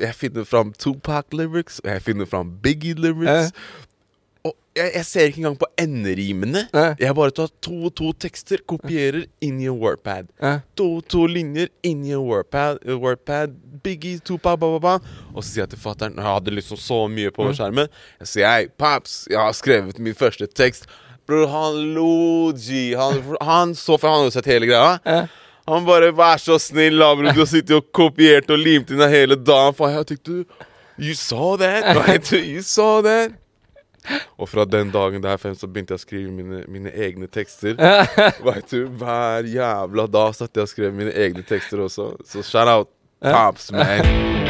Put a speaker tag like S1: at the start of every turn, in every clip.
S1: jeg finner fram Tupac lyrics, og jeg finner fram Biggie lyrics. Og jeg ser ikke engang på enderimene. Jeg bare tar to tekster, kopierer inn i en Wordpad. To linjer inn i en Wordpad, Biggie, Tupac, og så sier jeg til fatteren, jeg hadde liksom så mye på skjermen. Jeg sier, hei, paps, jeg har skrevet min første tekst. Bror, han lo, G. Han så, for han har jo sett hele greia. Han bare, vær så snill, bror, du har sittet og kopiert og limt inn hele dagen. For jeg tenkte, you saw that? Right? You saw that? Og fra den dagen der så begynte jeg å skrive mine egne tekster. Vet du, hver jævla dag satt jeg og skrev mine egne tekster også. Så shout out, Pops, man.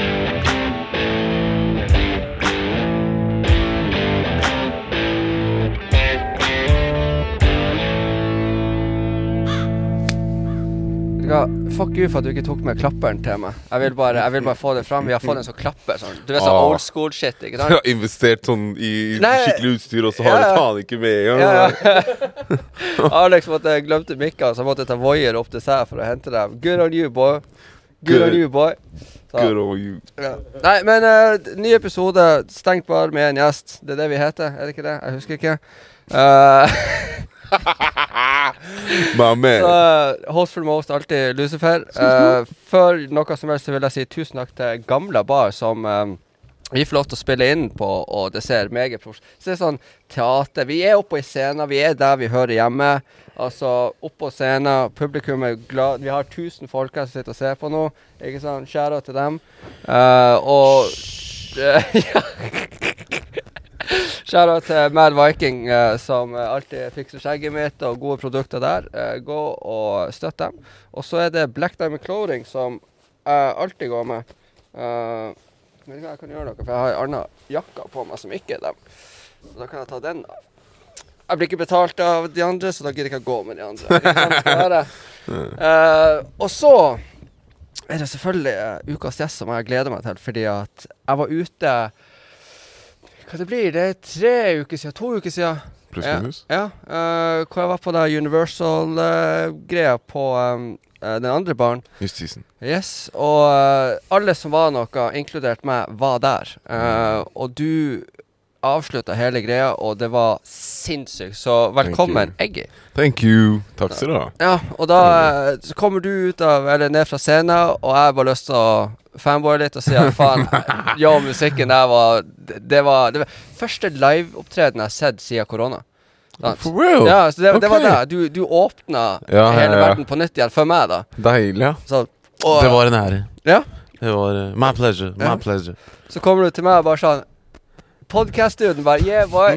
S2: Fuck you for at du ikke tok med klapperen til meg. Jeg vil bare få det fram. Vi har fått en sånn klapper sånn. Du vet sånn old school shit, ikke sant?
S1: Jeg har investert sånn i skikkelig utstyr, og så har jeg faen ikke med.
S2: Alex glemte mikka, så måtte jeg ta voier opp til seg for å hente dem. Good on you, boy. Good on you, boy.
S1: Good on you.
S2: Nei, men ny episode, stengt bar med en gjest. Det det vi heter, det ikke det? Jeg husker ikke.
S1: My man.
S2: Så, host for the most, alltid Lucifer. Før noe som helst så vil jeg si tusen takk til Gamla Bar som vi får lov til å spille inn på, og det ser meget profesjonelt. Så det sånn teater. Vi oppe i scenen, vi der vi hører hjemme. Altså, oppe på scenen, publikum glad. Vi har 1000 folk her som sitter og ser på nå. Ikke sant? Kjære til dem. Kjære til Mad Viking som alltid fikser skjegget mitt og gode produkter der. Gå og støtt dem. Og så det Black Diamond Clothing som alltid går med. Jeg kan gjøre noe, for jeg har en annen jakka på meg som ikke dem. Da kan jeg ta den da. Jeg blir ikke betalt av de andre, så da gidder jeg ikke å gå med de andre. Og så det selvfølgelig ukas gjest som jeg gleder meg til, fordi at jeg var ute. Hva det blir? Det 3 uker siden, 2 uker siden.
S1: Pluss minus?
S2: Ja, hvor jeg var på det Universal-greia på den andre baren.
S1: Justisen.
S2: Yes, og alle som var noe, inkludert meg, var der. Og du avsluttet hele greia, og det var sinnssykt. Så velkommen, Eggy.
S1: Thank you. Takk skal du ha.
S2: Ja, og da så kommer du ut av, eller ned fra scenen, og jeg har bare lyst til å fanboy litt og si at faen, musikken der det var første live-opptreden jeg har sett siden korona.
S1: For real?
S2: Ja, så det var det. Du åpnet hele verden på nytt igjen for meg da.
S1: Deilig, ja.
S2: Så,
S1: det var en ære.
S2: Ja?
S1: Det var my pleasure, my pleasure.
S2: Så kommer du til meg og bare sånn, podcast-duden bare, yeah boy.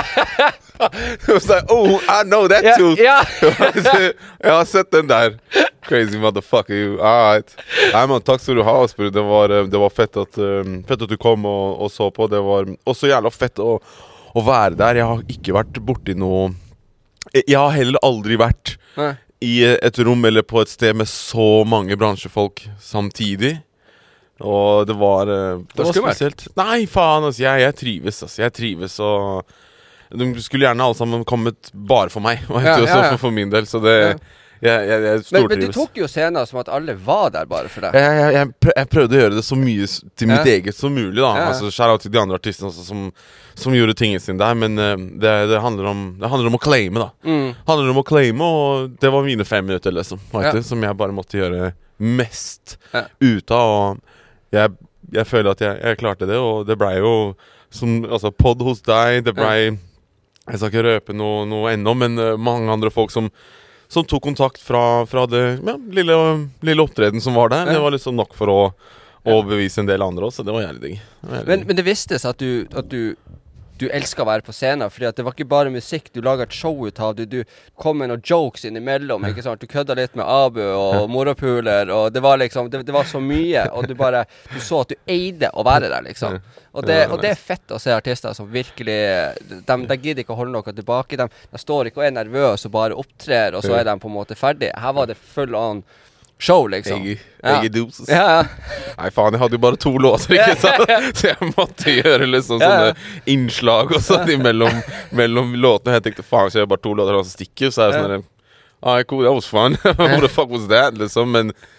S1: It was like, oh, I know that too.
S2: Ja.
S1: Jeg har sett den der. Crazy motherfucker, you. Alright. Nei, man, takk skal du ha, Asper. Det var fett at du kom og så på. Det var også jævla fett å være der. Jeg har ikke vært borti noe. Jeg har heller aldri vært i et rom eller på et sted med så mange bransjefolk samtidig. Og det var spesielt. Nei, faen, altså, jeg trives, altså. Jeg trives, og de skulle gjerne alle sammen kommet bare for meg, for min del, så det jeg stortrives.
S2: Men du tok jo scener som at alle var der bare for deg.
S1: Jeg prøvde å gjøre det så mye til mitt eget som mulig da. Altså, shout out til de andre artistene også, som gjorde tingene sine der. Men det handler om å claime da. Handler om å claime, og det var mine 5 minutter liksom, som jeg bare måtte gjøre mest ut av. Og jeg føler at jeg klarte det, og det ble jo som, altså, podd hos deg. Det ble, jeg skal ikke røpe noe ennå, men mange andre folk som tok kontakt fra det lille opptreden som var der. Det var liksom nok for å bevise en del andre også, så det var jævlig digg.
S2: Men det vistes at du elsker å være på scenen, fordi at det var ikke bare musikk, du laget et show ut av, du kom med noen jokes innimellom, ikke sant? Du kødde litt med Abu og moropuler, og det var liksom, det var så mye, og du så at du eide å være der, liksom. Og det fett å se artister som virkelig, de gidder ikke å holde noe tilbake, de står ikke og nervøse og bare opptrer, og så de på en måte ferdig. Her var det full on show, liksom.
S1: Eggy doses. Nei, faen, jeg hadde jo bare 2 låter, ikke sant? Så jeg måtte gjøre liksom sånne innslag og sånn mellom låtene. Jeg tenkte, faen, så jeg bare 2 låter, og så stikker, så det sånn der, cool, that was fun. What the fuck was that, liksom? Men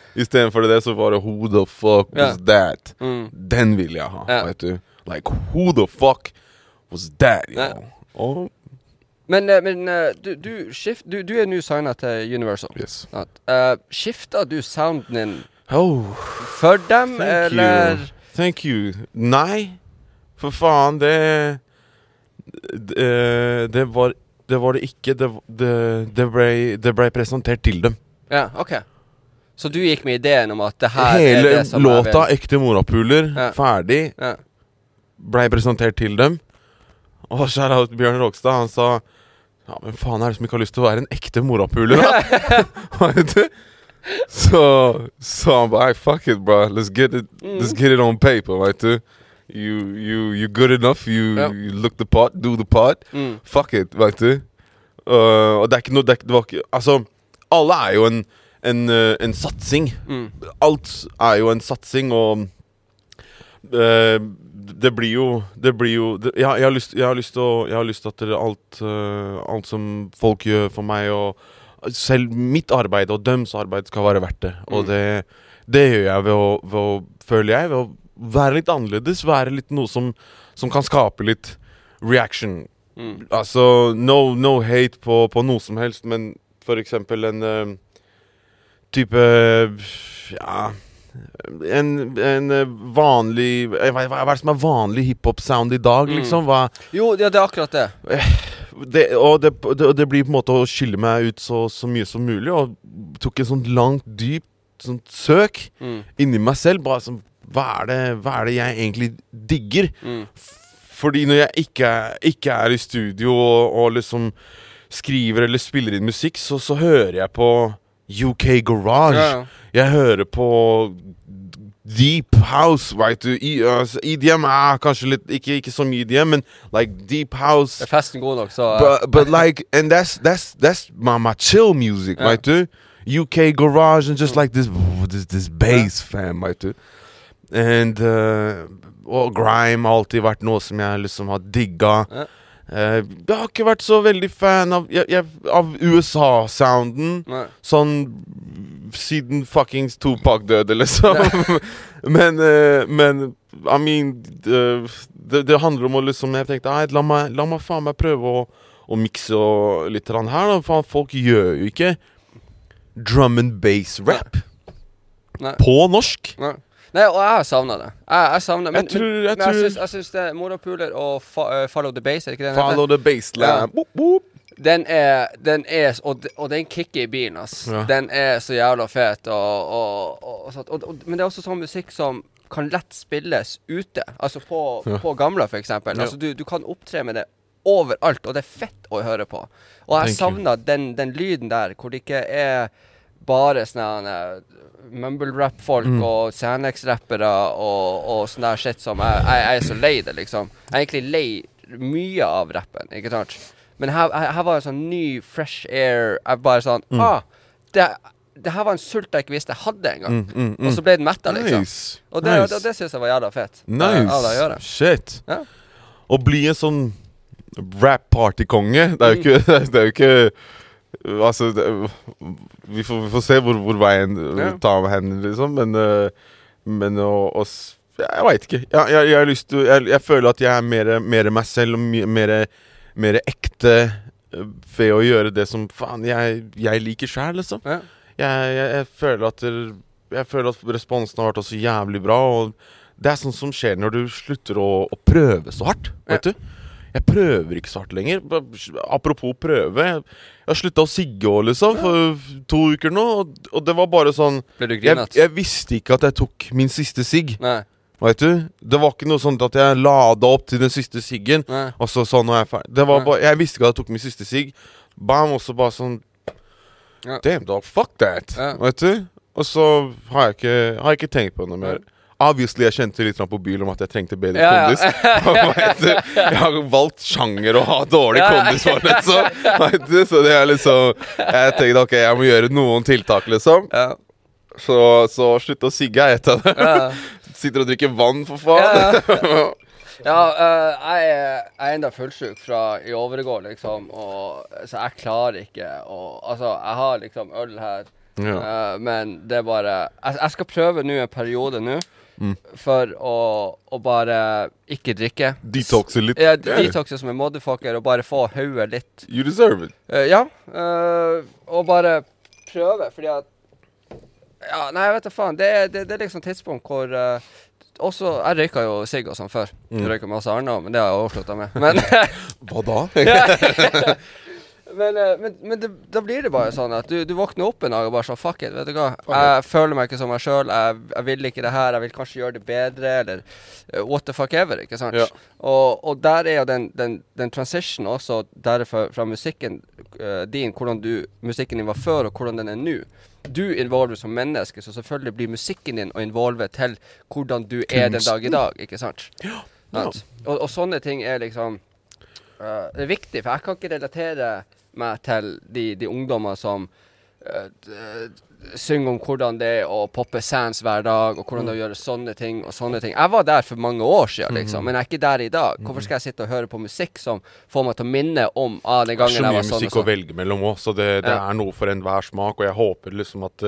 S1: I stedet for det så var det who the fuck was that? Den vil jeg ha, vet du. Like, who the fuck was that, yo?
S2: Men du er nå signet til Universal.
S1: Yes.
S2: Skiftet du sounden din for dem, eller?
S1: Thank you. Nei, for faen, det var det ikke. Det ble presentert til dem.
S2: Ja, ok. Så du gikk med ideen om at det her
S1: hele
S2: er det som
S1: låta Ekte morapuler, ferdig, ble presentert til dem. Og shout out Bjørn Rokstad, han sa, ja, men faen er det som ikke har lyst til å være en ekte morapuler, da? Vet du? Så han bare, fuck it, bro, let's get it on paper, vet du? You good enough, you look the part, do the part, fuck it, vet du? Og det er ikke noe, det var ikke, altså, alle er jo en satsing. Alt er jo en satsing, og det blir jo jeg har lyst til at alt som folk gjør for meg, og selv mitt arbeid og døms arbeid skal være verdt det. Og det gjør jeg ved å føler jeg, ved å være litt annerledes, være litt noe som kan skape litt reaction. Altså, no hate på noe som helst, men for eksempel en type, ja, en vanlig, hva er det som er vanlig hiphop-sound i dag, liksom?
S2: Jo, det er akkurat det.
S1: Det blir på en måte å skille meg ut så mye som mulig, og tok en sånn langt, dypt sånn søk inni meg selv, bare sånn, hva er det jeg egentlig digger? Fordi når jeg ikke er i studio og liksom skriver eller spiller inn musikk, så hører jeg på UK Garage. Jeg hører på Deep House, right? EDM er kanskje litt, ikke så mye EDM, men like Deep House.
S2: Det er festen god nok, så...
S1: But like, and that's my chill music, right? UK Garage and just like this bass, fam, right? And og grime har alltid vært noe som jeg liksom har digget. Jeg har ikke vært så veldig fan av USA-sounden, sånn siden fuckings Tupac døde, liksom. men I mean, det handler om å liksom, jeg tenkte, la meg faen meg prøve å mikse litt her, da. Faen, folk gjør jo ikke drum and bass rap på norsk.
S2: Nei, og jeg har savnet det. Jeg savner, men jeg synes det er Morapuler og Follow the Bass, er det ikke det?
S1: Follow the Bassland.
S2: Den er, og den kicker i bilen, ass. Den er så jævla fet, men det er også sånn musikk som kan lett spilles ute, altså på Gamla for eksempel. Altså du kan opptre med det overalt, og det er fett å høre på. Og jeg savner den lyden der, hvor det ikke er bare sånne mumble-rap-folk og Xanax-rappere og sånne der shit som jeg er så lei det, liksom. Jeg er egentlig lei mye av rappen, ikke sant? Men her var en sånn ny, fresh air. Jeg bare sånn, det her var en sult jeg ikke visste jeg hadde en gang. Og så ble den mettet, liksom. Og det synes jeg var jævla fett.
S1: Nice. Shit. Å bli en sånn rap-party-konge, det er jo ikke altså, vi får se hvor veien tar henne, liksom. Men jeg vet ikke. Jeg har lyst til, jeg føler at jeg er mer meg selv, og mer ekte ved å gjøre det som faen jeg liker selv, liksom. Jeg føler at responsen har vært også jævlig bra, og det er sånn som skjer når du slutter å prøve så hardt, vet du? Jeg prøver ikke så hardt lenger. Apropos prøve, jeg har sluttet å sigge også, liksom, for 2 uker nå, og det var bare sånn, jeg visste ikke at jeg tok min siste sigg. Vet du? Det var ikke noe sånt at jeg lada opp til den siste siggen, og så sånn når jeg er ferdig. Det var bare, jeg visste ikke at jeg tok min siste sigg. Bam, og så bare sånn, damn dog, fuck that. Vet du? Og så har jeg ikke tenkt på noe mer. Obviously, jeg kjente litt på byen om at jeg trengte bedre kondis. Jeg har valgt sjanger å ha dårlig kondis for det, så det er liksom, jeg tenkte, ok, jeg må gjøre noen tiltak, liksom. Så slutt å sigge er et av det. Sitter og drikker vann, for faen.
S2: Jeg er enda fullsyk fra i overgård, liksom, så jeg klarer ikke, altså, jeg har liksom øl her, Men det bare jeg skal prøve nå en periode nå for å bare ikke drikke.
S1: Detoxe litt.
S2: Ja, detoxe som en motherfucker og bare få hodet litt.
S1: You deserve it.
S2: Ja, og bare prøve, fordi at ja, nei, jeg vet da faen. Det er liksom tidspunkt hvor også, jeg røyka jo sigg og sånn før. Jeg røyka med masse annet, men det har jeg oversluttet med. Men
S1: hva da?
S2: Men da blir det bare sånn at du våkner opp en dag og bare sånn, fuck it, vet du hva? Jeg føler meg ikke som meg selv, jeg vil ikke det her, jeg vil kanskje gjøre det bedre, eller what the fuck ever, ikke sant? Ja. Og der er jo den transition også, der fra musikken din, hvordan musikken din var før, og hvordan den er nå. Du involver som menneske, så selvfølgelig blir musikken din å involve til hvordan du er den dag i dag, ikke sant? Ja. Og sånne ting er liksom, det er viktig, for jeg kan ikke relatere meg til de ungdommer som synger om hvordan det er å poppe sands hver dag, og hvordan det er å gjøre sånne ting og sånne ting. Jeg var der for mange år siden, liksom, men jeg er ikke der i dag. Hvorfor skal jeg sitte og høre på musikk som får meg til å minne om den gangen jeg var sånn og sånn? Det er så mye
S1: musikk å velge mellom også, så det er noe for enhver smak, og jeg håper liksom at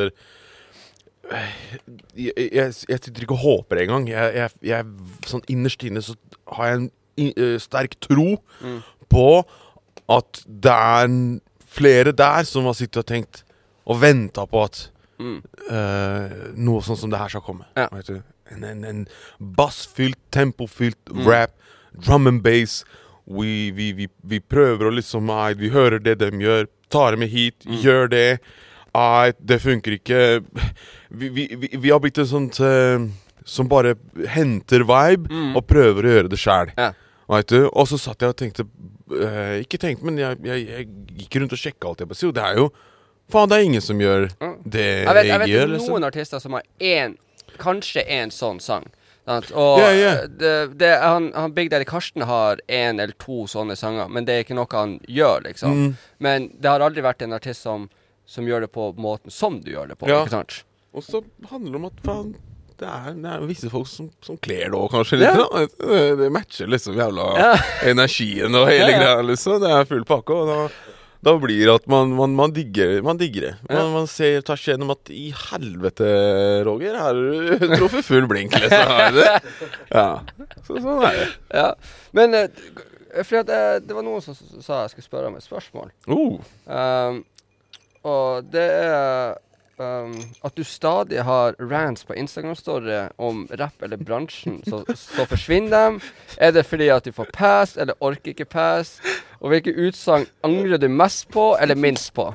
S1: jeg sitter ikke og håper engang. Jeg sånn innerst inne så har jeg en sterk tro på at det er flere der som har sittet og tenkt og ventet på at noe sånn som det her skal komme. Ja. Vet du? En bassfylt, tempofylt rap, drum and bass. Vi prøver å liksom, vi hører det de gjør, tar det med hit, gjør det. Det funker ikke. Vi har blitt en sånt som bare henter vibe og prøver å gjøre det selv. Ja. Vet du? Og så satt jeg og tenkte, men jeg gikk rundt og sjekket alt jeg på å si, og det er jo, faen, det er ingen som gjør det jeg vet
S2: gjør. Liksom. Noen artister som har kanskje en sånn sang, og han Big Daddy Karsten har en eller to sånne sanger, men det er ikke noe han gjør, liksom. Men det har aldri vært en artist som gjør det på måten som du gjør det på, ikke sant?
S1: Og så handler det om at, faen, det er visse folk som kler det også, kanskje litt. Det matcher liksom jævla energien og hele greia, liksom. Det er full pakke, og da blir det at man digger det. Man tar seg gjennom at i helvete, Roger, her er du truffet full blink, liksom. Ja, sånn er det.
S2: Ja, men fordi at det var noen som sa jeg skulle spørre om et spørsmål. Og det er at du stadig har rants på Instagram-story om rap eller bransjen, så forsvinner dem. Er det fordi at du får pass, eller orker ikke pass? Og hvilke utsagn angrer du mest på, eller minst på?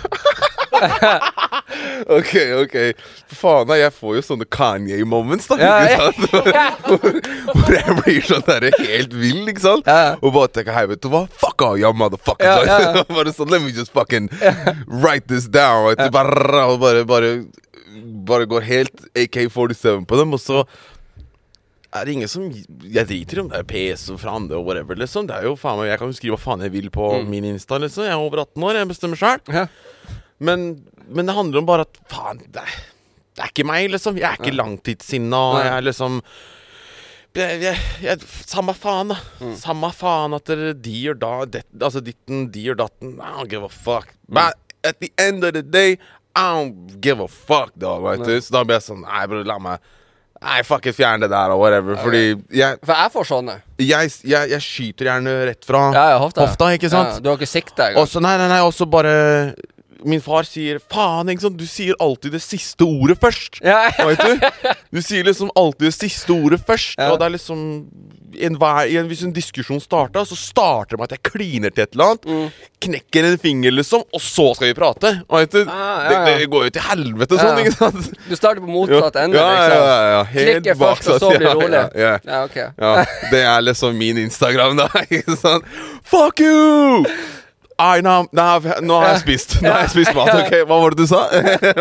S1: Ok. Faen, jeg får jo sånne Kanye-moments, da. Hvor jeg blir sånn der helt vild, ikke sant? Og bare tenker, hei, vet du hva? Fuck all y'all motherfuckers. Bare sånn, let me just fucking write this down. Og bare går helt AK-47 på dem, og så er det ingen som jeg driter om det er PS og fra andre og whatever, liksom. Det er jo faen meg, jeg kan jo skrive hva faen jeg vil på min Insta, liksom. Jeg er over 18 år, jeg bestemmer selv. Men det handler om bare at faen, det er ikke meg, liksom. Jeg er ikke langtidssinna, og jeg er liksom samme faen, da. Samme faen at de gjør da altså ditten, de gjør datten. I don't give a fuck. But at the end of the day, I don't give a fuck, dog, vet du. Så da blir jeg sånn, nei, bro, la meg fuck it, fjern det der og whatever. Fordi
S2: for jeg får sånne.
S1: Jeg skyter gjerne rett fra hofta, ikke sant?
S2: Du har ikke sikt der.
S1: Og så nei, og så bare min far sier, faen, ikke sant? Du sier alltid det siste ordet først. Vet du? Du sier liksom alltid det siste ordet først. Og det er liksom hvis en diskusjon starter, så starter det med at jeg kliner til et eller annet, knekker en finger liksom, og så skal vi prate. Vet du? Det går jo til helvete sånn, ikke sant?
S2: Du starter på motsatt ende, liksom. Klikker først, og så blir det rolig.
S1: Det er liksom min Instagram da, ikke sant? Fuck you! Nå har jeg spist mat, ok? Hva var det du sa?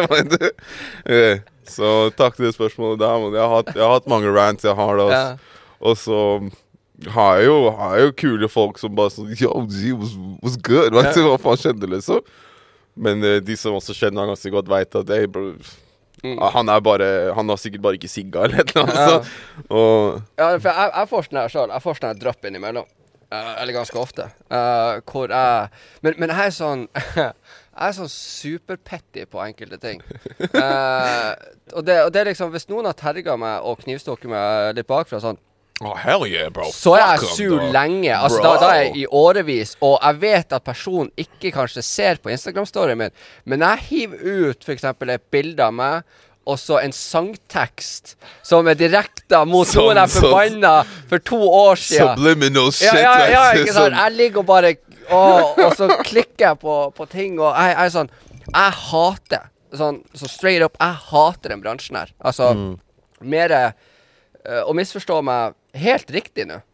S1: Så takk til det spørsmålet der. Jeg har hatt mange rants, jeg har det også. Og så har jeg jo kule folk som bare sånn, yo, G, what's good? Vet du hva faen skjedde, liksom? Men de som også kjenner han ganske godt vet at han har sikkert bare ikke sigga eller et eller annet.
S2: For jeg får sånn her selv. Jeg får sånn her dropp innimellom. Eller ganske ofte. Hvor jeg men jeg er sånn Jeg sånn superpetty på enkelte ting. Og det liksom, hvis noen har terget meg og knivstukket meg litt bakfra sånn,
S1: oh, hell yeah, bro.
S2: Så jeg sur lenge. Altså, da er jeg i årevis, og jeg vet at personen ikke kanskje ser på Instagram-storyen min, men jeg hiver ut for eksempel et bilde av meg, og så en sangtekst som direkte mot noen jeg forbannet for 2 år siden.
S1: Subliminal shit.
S2: Ja, ikke sant? Jeg ligger og bare, og så klikker jeg på ting, og jeg er sånn, jeg hater, sånn straight up, jeg hater den bransjen her. Altså, mer, og misforstå meg helt riktig nå.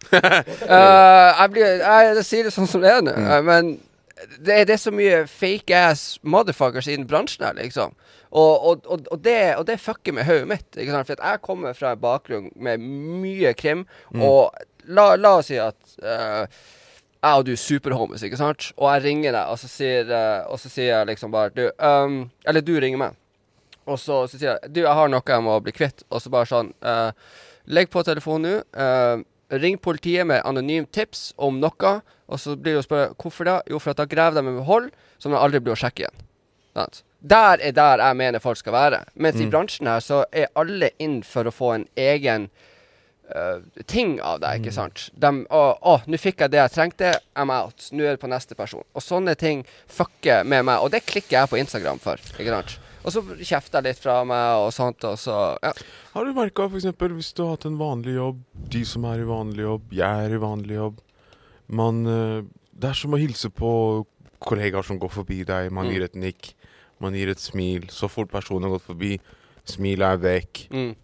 S2: Jeg sier det sånn som det er nå, men det er så mye fake-ass motherfuckers i den bransjen her, liksom. Og det fucker med hodet mitt, ikke sant? For at jeg kommer fra en bakgrunn med mye krim, og la oss si at jeg og du er superhomies, ikke sant? Og jeg ringer deg, og så sier jeg liksom bare, eller du ringer meg, og så sier jeg, du, jeg har noe jeg må bli kvitt, og så bare sånn, legg på telefonen nå, ring politiet med anonym tips om noe, og så blir det å spørre, hvorfor da? Jo, for at da graver de med hold, som de aldri blir å sjekke igjen. Sant? Der er der jeg mener folk skal være. Mens i bransjen her, så er alle inn for å få en egen ting av det, ikke sant? Nå fikk jeg det jeg trengte, I'm out. Nå er det på neste person. Og sånne ting fucker med meg, og det klikker jeg på Instagram for, ikke sant? Og så kjefter jeg litt fra meg og sånt, og så, ja.
S1: Har du merket, for eksempel, hvis du har hatt en vanlig jobb, de som er i vanlig jobb, jeg er i vanlig jobb, det er som å hilse på kollegaer som går forbi deg, man gir et nikk, man gir et smil, så fort personen har gått forbi, smilet er vekk,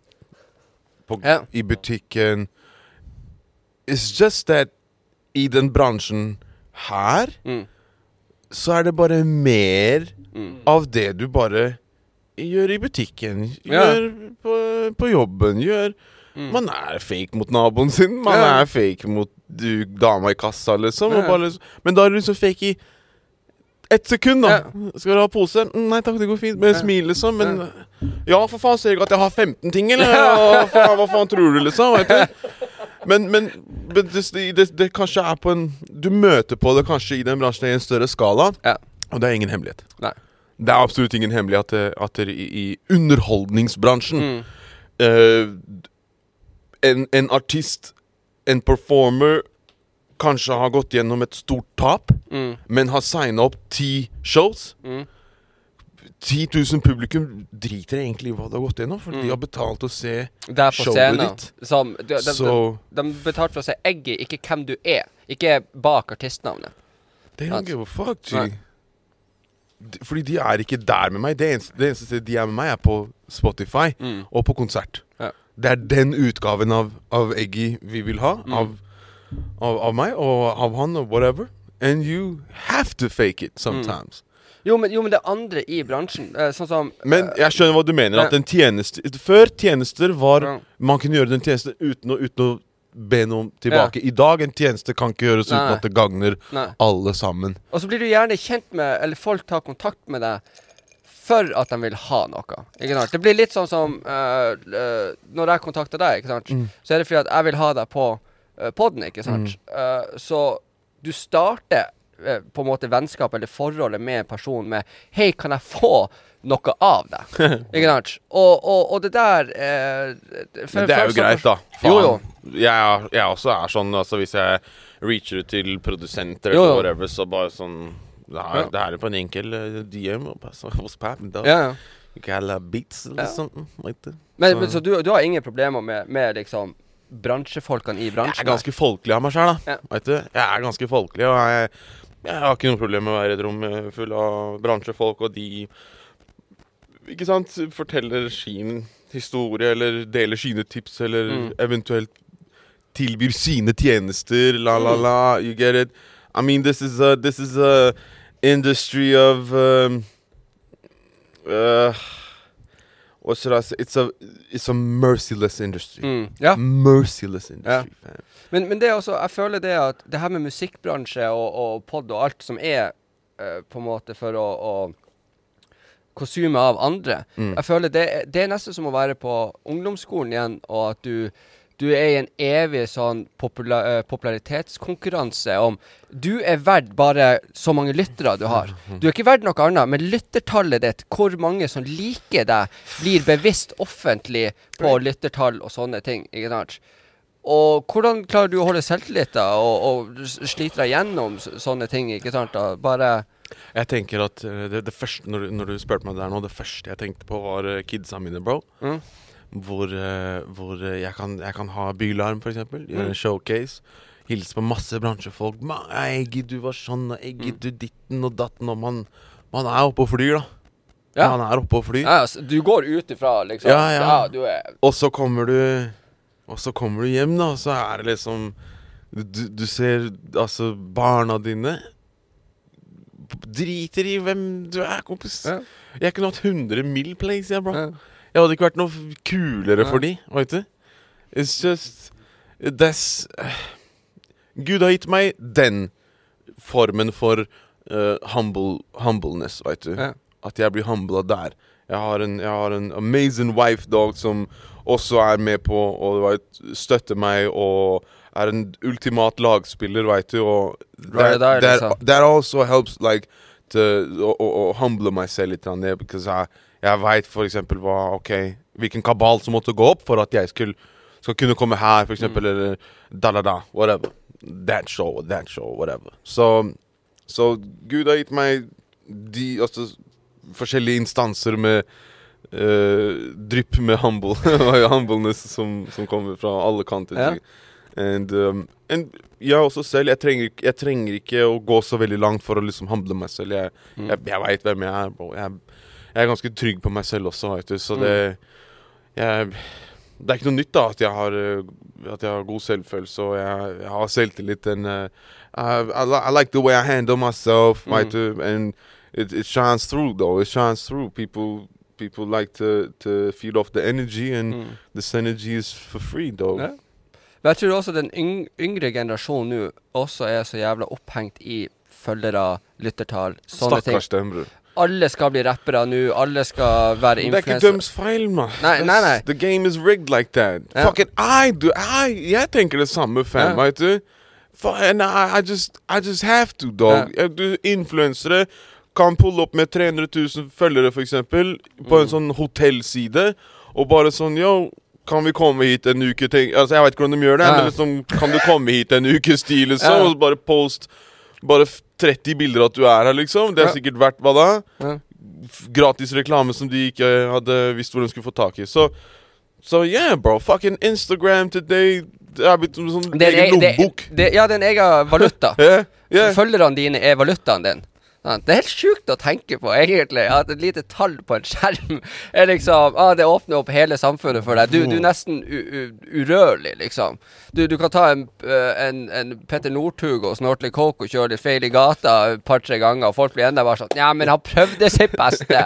S1: i butikken. It's just that i den bransjen her, så er det bare mer av det du bare gjør i butikken, gjør på jobben, man er fake mot naboen sin, man er fake mot dama i kassa, liksom, men da er du liksom fake i 1 sekund da. Skal du ha pose? Nei takk, det går fint med smil, liksom, men ja, for faen, ser du ikke at jeg har 15 ting, eller? Hva faen tror du, liksom, vet du? Men det kanskje er på du møter på det kanskje i den bransjen i en større skala, og det er ingen hemmelighet.
S2: Nei.
S1: Det er absolutt ingen hemmelighet at det i underholdningsbransjen en artist, en performer kanskje har gått gjennom et stort tap, men har signet opp 10 shows. 10 000 publikum driter egentlig i hva det har gått gjennom, for de har betalt å se showet ditt.
S2: De betalt for å se Eggy, ikke hvem du er, ikke bak artistnavnet.
S1: They don't give a fuck, G. Fordi de er ikke der med meg. Det eneste de er med meg er på Spotify og på konsert. Det er den utgaven av Eggy vi vil ha, av meg og av han og whatever. And you have to fake it sometimes.
S2: Jo, men det andre i bransjen, sånn som...
S1: Men jeg skjønner hva du mener, at en tjeneste... Før tjenester var... Man kunne gjøre den tjenesten uten å be noen tilbake. I dag en tjeneste kan ikke gjøres uten at det gagner alle sammen.
S2: Og så blir du gjerne kjent med, eller folk tar kontakt med deg for at de vil ha noe. Ikke sant? Det blir litt sånn som når jeg kontakter deg, ikke sant? Så er det fordi at jeg vil ha deg på podden, ikke sant? Så du starter på en måte vennskap eller forholdet med en person med hei, kan jeg få noe av deg? Ikke sant? Og det der
S1: men det er jo greit da.
S2: Jo.
S1: Jeg også er sånn, altså hvis jeg reacher ut til produsenter eller whatever, så bare sånn det her er på en enkel DM og bare sånn, hos Pap Gala Beats eller sånt like
S2: men så du har ingen problemer med liksom bransjefolkene i bransjen?
S1: Jeg er ganske folkelig av meg selv da, vet du? Jeg er ganske folkelig, og jeg har ikke noen problem med å være i et rom full av bransjefolk, og de ikke sant, forteller sin historie, eller deler sine tips, eller eventuelt tilbyr sine tjenester, you get it? I mean, this is a industry of what should I say? It's a merciless industry. Merciless industry, fan.
S2: Men det er også, jeg føler det at det her med musikkbransje og podd og alt som er på en måte for å konsume av andre. Jeg føler det er nesten som å være på ungdomsskolen igjen, og at du I en evig sånn popularitetskonkurranse om du verdt bare så mange lyttere du har. Du ikke verdt noe annet, men lyttertallet ditt, hvor mange som liker deg, blir bevisst offentlig på lyttertall og sånne ting, ikke sant? Og hvordan klarer du å holde selvtillit da, og sliter deg gjennom sånne ting, ikke sant? Da? Bare...
S1: Jeg tenker at det første, når du spurte meg der nå, det første jeg tenkte på var kidsa mine, bro. Hvor jeg kan ha bylarm, for eksempel, gjøre en showcase, hilse på masse bransjefolk. Eggy, du var sånn, og Eggy, du ditten og datten, og man oppe og flyr, da. Ja. Man oppe og flyr.
S2: Ja, altså, du går ut ifra, liksom.
S1: Ja.
S2: Du
S1: og så kommer du hjem, da, og så det liksom, du ser, altså, barna dine, driter I hvem du kompis. Ja. Jeg kunne hatt 100 mil plays, bro. Ja. Jeg hadde ikke vært noe kulere for de, vet du? It's just, Gud har gitt meg den formen for humbleness, vet du? Ja. At jeg blir humbled der. Jeg har en amazing wife, dog, som også med på å støtte meg, og en ultimat lagspiller, vet du? Og that also helps, like, to humble meg selv litt, because jeg vet for eksempel hvilken kabal som måtte gå opp for at jeg skal kunne komme her, for eksempel, eller whatever. That show, whatever. Så Gud har gitt meg de forskjellige instanser med drypp med humbleness som kommer fra alle kanter. Ja. And jeg også selv, jeg trenger ikke å gå så veldig langt for å liksom humble meg selv. Jeg vet hvem jeg bro. Jeg ganske trygg på meg selv også, vet du. Så det ikke noe nytt da, at jeg har god selvfølelse, og jeg har selvtillit, and I like the way I handle myself, vet du, and it shines through, though. It shines through. People like to feed off the energy, and this energy is for free, though.
S2: Ja. Men jeg tror også den yngre generasjonen nå også så jævla opphengt I følgere, lyttertall, sånne ting.
S1: Stakkars dem, bror.
S2: Alle skal bli rappere nå, alle skal være influencer.
S1: Det ikke døms feil, man.
S2: Nei.
S1: The game is rigged like that. Ja. Fuck it, jeg tenker det samme, fam, vet du? And I just have to, dog. Ja. Du influensere kan pulle opp med 300 000 følgere, for eksempel, på en sånn hotellside, og bare sånn, yo, kan vi komme hit en uke til? Altså, jeg vet ikke hvordan de gjør det, men liksom, kan du komme hit en uke stil, så, og bare post bare 30 bilder at du her, liksom. Det sikkert vært, hva da? Gratis reklame som de ikke hadde visst hvor de skulle få tak I. Så yeah, bro, fucking Instagram today, det blitt som sånn egen lommebok.
S2: Ja, det en egen valuta.
S1: Yeah.
S2: Følgerne dine valutaen din. Det helt sjukt å tenke på, egentlig, at et lite tall på en skjerm liksom, det åpner opp hele samfunnet for deg. Du nesten urørlig, liksom. Du kan ta en Petter Northug og snortle coke og kjøre litt feil I gata et par-tre ganger, og folk blir enda bare sånn, ja, men han prøvde sitt beste.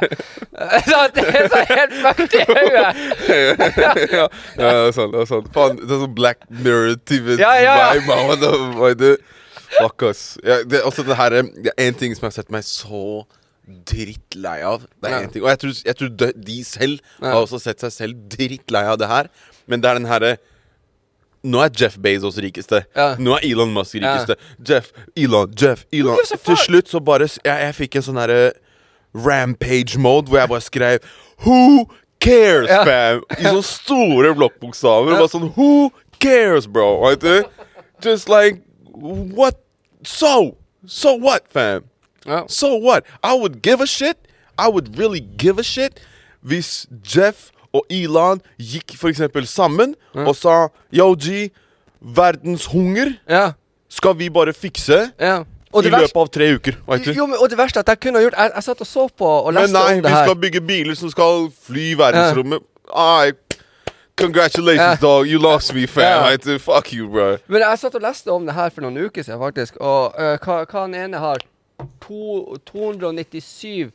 S2: Det så helt fucked I øyet.
S1: Ja, det sant. Fan, det sånn Black Mirror-TV-vibe, hva det? Fuck oss. Det også det her, det en ting som jeg har sett meg så drittlei av. Det en ting, og jeg tror de selv har også sett seg selv drittlei av det her. Men det den her, nå Jeff Bezos rikeste. Nå Elon Musk rikeste. Elon. Til slutt så bare, jeg fikk en sånn her rampage-mode, hvor jeg bare skrev Who cares, fam? I sånne store blokkbokstaver. Og bare sånn, who cares, bro? Vet du? Just like what? So what, fam? So what? I would give a shit. I would really give a shit hvis Jeff og Elon gikk for eksempel sammen og sa, yo G, verdens hunger skal vi bare fikse I løpet av 3 uker, vet du?
S2: Jo, og det verste at jeg kunne ha gjort, jeg satt og så på og leste om det her.
S1: Men nei, vi skal bygge biler som skal fly I verdensrommet. Congratulations, dog. You lost me, fam. Fuck you, bro.
S2: Men jeg satt og leste om det her for noen uker siden, faktisk. Og hva den ene har 297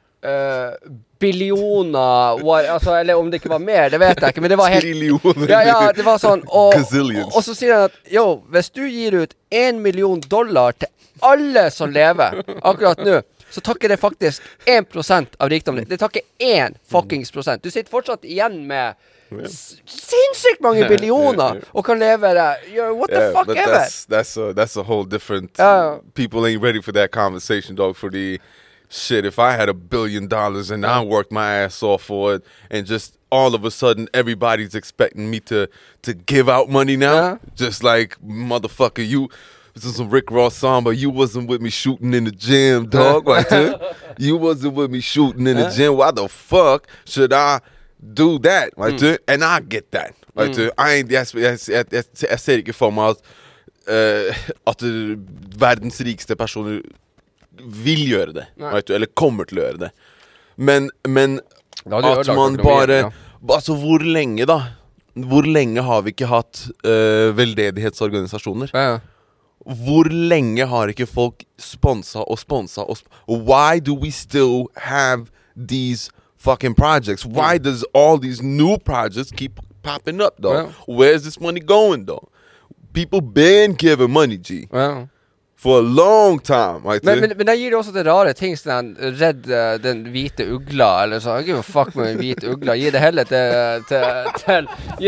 S2: billioner altså, eller om det ikke var mer, det vet jeg ikke, men det var helt ja, det var sånn og så sier han at, hvis du gir ut $1 million til alle som lever akkurat nå, så takker det faktisk 1% av rikdommen din. Det takker 1 fuckings prosent. Du sitter fortsatt igjen med sinnssykt mange billioner og kan leve what the fuck
S1: but
S2: ever.
S1: That's a whole different people ain't ready for that conversation, dog. For the shit, if I had $1 billion and I worked my ass off for it and just all of a sudden everybody's expecting me to give out money now, just like motherfucker, you this is some Rick Ross song, but you wasn't with me shooting in the gym, dog, right there. You wasn't with me shooting in the gym. Why the fuck should I do that, right there? And I get that, right there. Jeg ser ikke for meg at verdens rikeste personer vil gjøre det, right there, eller kommer til å gjøre det. Men at man bare altså hvor lenge da? Hvor lenge har vi ikke hatt veldedighetsorganisasjoner? Hvor lenge har ikke folk sponsa? Why do we still have these fucking projects? Why does all these new projects keep popping up, though? Where's this money going, though? People been giving money, G. For a long time, right?
S2: Men der gir det også det rare ting, sånn redd den hvite ugla, eller så, give a fuck med en hvit ugla, gi det heller til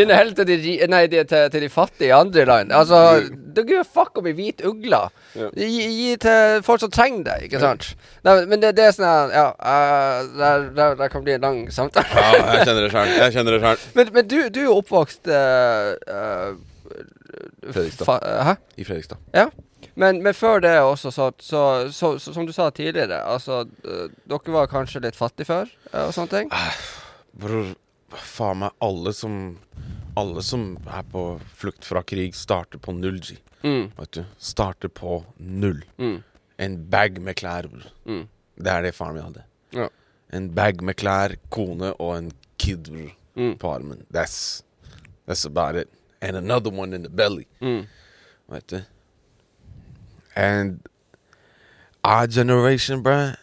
S2: de fattige i andre land. Altså, du give a fuck om en hvit ugla. Gi til folk som trenger det, ikke sant? Nei, men det sånn, der kan bli en lang samtale.
S1: Ja, jeg kjenner det selv.
S2: Men du er jo oppvokst
S1: Fredrikstad.
S2: Hæ?
S1: I Fredrikstad.
S2: Ja. Men før det også, så som du sa tidligere, altså, dere var kanskje litt fattige før, og sånne ting?
S1: Bror, faen meg, alle som på flukt fra krig starter på 0, G. Vet du? Starter på 0. En bag med klær, bror. Det det faren min hadde. Ja. En bag med klær, kone og en kid, bror, på armen. That's about it. And another one in the belly. Vet du? And our generation, bruh,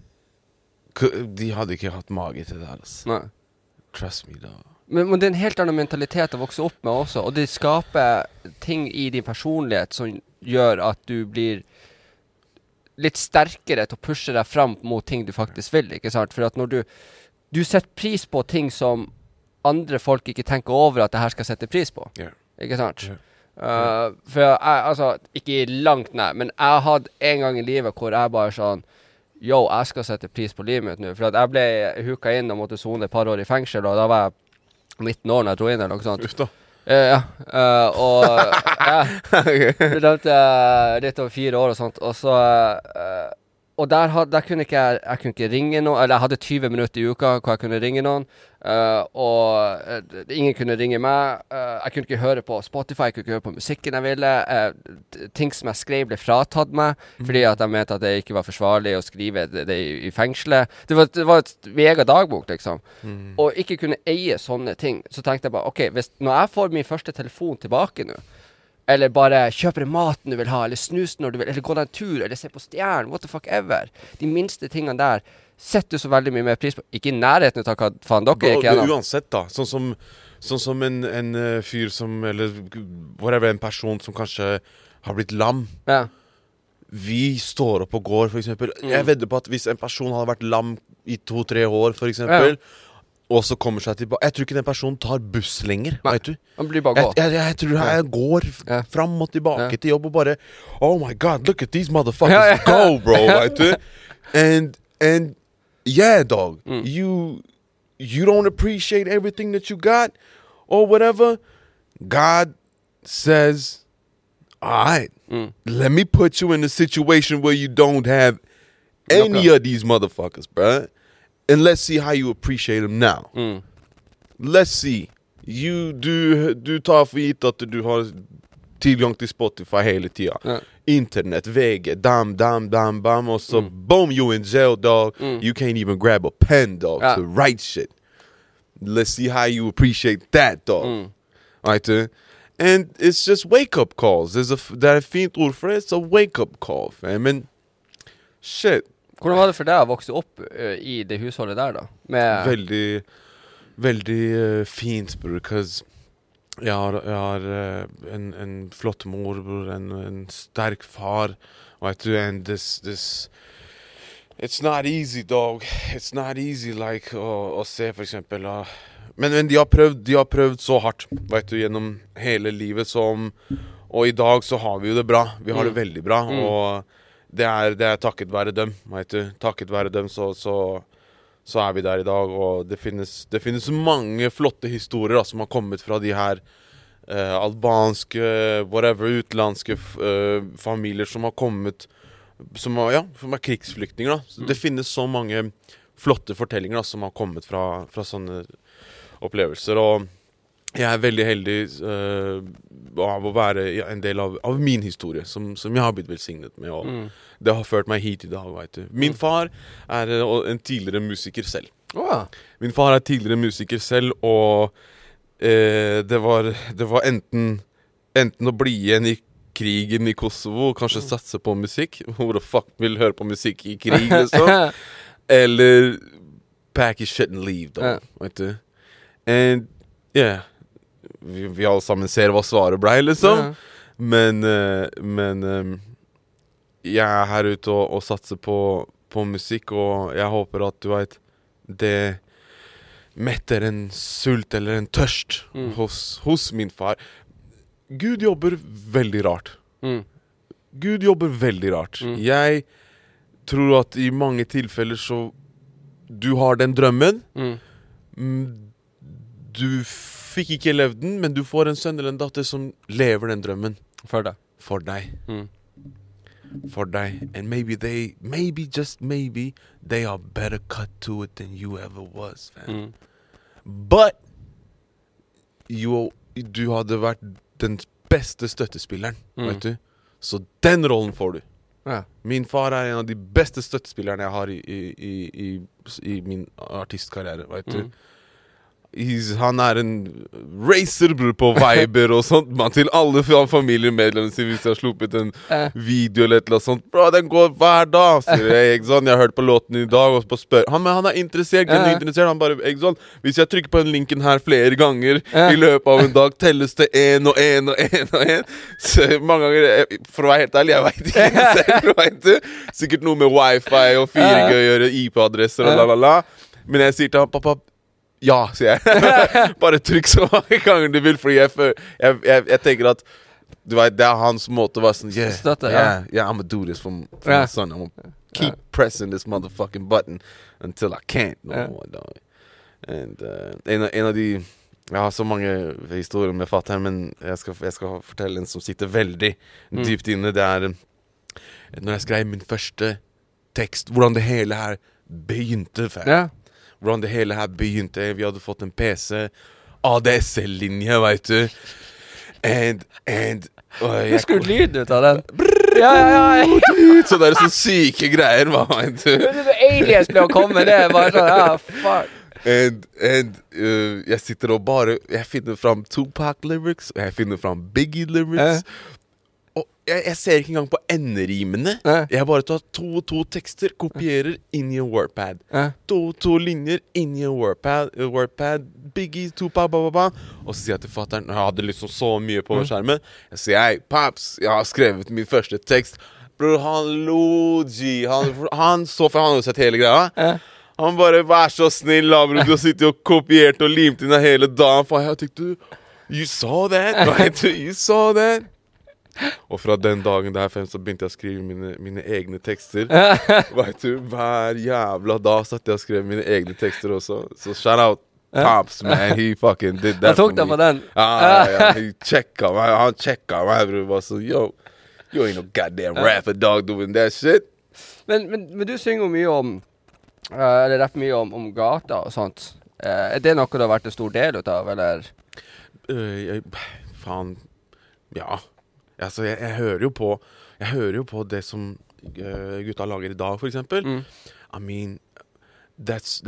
S1: de hadde ikke hatt mage til det, altså.
S2: Nei.
S1: Trust me, da.
S2: Men det en helt annen mentalitet å vokse opp med også, og det skaper ting i din personlighet som gjør at du blir litt sterkere til å pushe deg fram mot ting du faktisk vil, ikke sant? For at når du setter pris på ting som andre folk ikke tenker over at det her skal sette pris på, ikke sant? For jeg, altså, ikke langt nær, men jeg hadde en gang i livet hvor jeg bare sånn, jeg skal sette pris på livet mitt nå, for at jeg ble huka inn og måtte sone et par år i fengsel, og da var jeg 19 år når jeg dro inn eller noe sånt.
S1: Uff da.
S2: Vi levde litt over 4 år og sånt, og så og der kunne jeg kunne ikke ringe noen, eller jeg hadde 20 minutter i uka hvor jeg kunne ringe noen, og ingen kunne ringe meg, jeg kunne ikke høre på Spotify, jeg kunne ikke høre på musikken jeg ville, ting som jeg skrev ble fratatt meg, fordi at jeg mente at det ikke var forsvarlig å skrive det i fengselet. Det var et vega dagbok, liksom. Og ikke kunne eie sånne ting. Så tenkte jeg bare, ok, når jeg får min første telefon tilbake nå, eller bare kjøper maten du vil ha, eller snus når du vil, eller gå deg en tur, eller se på stjern, what the fuck ever. De minste tingene der setter du så veldig mye mer pris på. Ikke i nærheten av hva faen dere ikke gjennom.
S1: Uansett da, sånn som en fyr som, eller whatever, en person som kanskje har blitt lam. Ja. Vi står opp og går, for eksempel. Jeg vedder på at hvis en person hadde vært lam i 2-3 år, for eksempel, og så kommer seg tilbake. Jeg tror ikke den personen tar buss lenger, vet du?
S2: Han blir bare gå.
S1: Jeg tror jeg går fram og tilbake til jobb og bare, oh my god, look at these motherfuckers go, bro, vet du? And yeah, dog, you don't appreciate everything that you got or whatever. God says, all right, let me put you in a situation where you don't have any of these motherfuckers, bro. And let's see how you appreciate them now. Let's see. Du tar for gitt at du har tilgang til Spotify hele tiden. Internet, VG, bam, og så boom, you in jail, dog. You can't even grab a pen, dog, to write shit. Let's see how you appreciate that, dog. Right? And it's just wake-up calls. Det et fint ord for det. It's a wake-up call, fam. Men shit.
S2: Hvordan var det for deg å vokse opp i det husholdet der da?
S1: Veldig fint, bror, because jeg har en flott mor, bror, en sterk far, og jeg tror It's not easy, dog. It's not easy, like, å se, for eksempel. Men de har prøvd så hardt, vet du, gjennom hele livet som... Og i dag så har vi jo det bra. Vi har det veldig bra. Og det er takket være dem, vet du. Takket være dem så er vi der i dag. Og det finnes mange flotte historier da, som har kommet fra de her albanske, whatever, utenlandske familier som har kommet... Som er krigsflyktninger da. Så det finnes så mange flotte fortellinger da, som har kommet fra sånne opplevelser. Og jeg er veldig heldig av å være en del av min historie, som jeg har blitt velsignet med. Og det har ført meg hit i dag, vet du. Min far er en tidligere musiker selv. Min far er tidligere musiker selv, og det var enten å bli igjen i krigen i Kosovo, kanskje satse på musikk. Hvor the fuck vil høre på musikk i krig, liksom? Eller pack your shit and leave, da, vet du. And, yeah, vi alle sammen ser hva svaret ble, liksom. Men jeg er her ute og satser på musikk, og jeg håper at, du vet, det metter en sult eller en tørst hos min far. Gud jobber veldig rart. Gud jobber veldig rart. Jeg tror at i mange tilfeller så du har den drømmen. Du fikk ikke levd den, men du får en sønn eller en datter som lever den drømmen.
S2: For deg.
S1: For deg. For deg. And maybe, just maybe, they are better cut to it than you ever was, fam. But du hadde vært den beste støttespilleren, vet du. Så den rollen får du. Min far er en av de beste støttespillerne jeg har i min artistkarriere, vet du. Han er en racer, bror, på Viber og sånt, man, til alle familiemedlemmer sin hvis de har sluppet en video eller et eller annet sånt. Bro, den går hver dag, sier jeg, ikke sånn. Jeg har hørt på låten i dag og spør. Han er interessert, han bare, ikke sånn. Hvis jeg trykker på den linken her flere ganger i løpet av en dag, telles det en. Så mange ganger, for å være helt ærlig, jeg vet ikke selv, vet du. Sikkert noe med wifi og 4G å gjøre, IP-adresser og lalala. Men jeg sier til han, pappa, ja, sier jeg. Bare trykk så mange ganger du vil, fordi jeg tenker at du vet, det er hans måte å være sånn, yeah, I'm gonna do this for my son. I'm gonna keep pressing this motherfucking button until I can't no more, dog. And en av de, jeg har så mange historier med fatteren, men jeg skal fortelle en som sitter veldig dypt inne. Det er når jeg skrev min første tekst, hvordan det hele her begynte, hvordan det hele her begynte. Vi hadde fått en PC, ADSL-linje, vet du. And
S2: jeg skulle lyd ut av den.
S1: Så det er så syke greier, vet du.
S2: Aliens ble å komme, det er bare sånn, fuck.
S1: And jeg sitter og bare, jeg finner fram Tupac lyrics, jeg finner fram Biggie lyrics, og jeg ser ikke engang på enderimene. Jeg bare tar to tekster, kopierer inn i en WordPad. To linjer inn i en WordPad, Biggie, Tupac, og så sier jeg til fatteren, jeg hadde liksom så mye på skjermen, jeg sier, hei, paps, jeg har skrevet min første tekst. Bror, han lo, G, han så, for han har jo sett hele greia. Han bare, vær så snill, bror, du har sittet og kopiert og limt inn hele dagen, for jeg tenkte, you saw that, right? You saw that. Og fra den dagen der så begynte jeg å skrive mine egne tekster. Vet du, hver jævla dag satt jeg og skrev mine egne tekster også. Så shout out Pops, man. He fucking did that for me.
S2: Han tok deg på den.
S1: Han sjekka meg, bro. Bare så, yo, you ain't no goddamn rapper dog doing that shit.
S2: Men du synger jo mye om, eller rapper mye om gata og sånt. Er det noe du har vært en stor del av, eller?
S1: Faen, ja. Altså, jeg hører jo på det som gutta lager i dag, for eksempel. I mean, that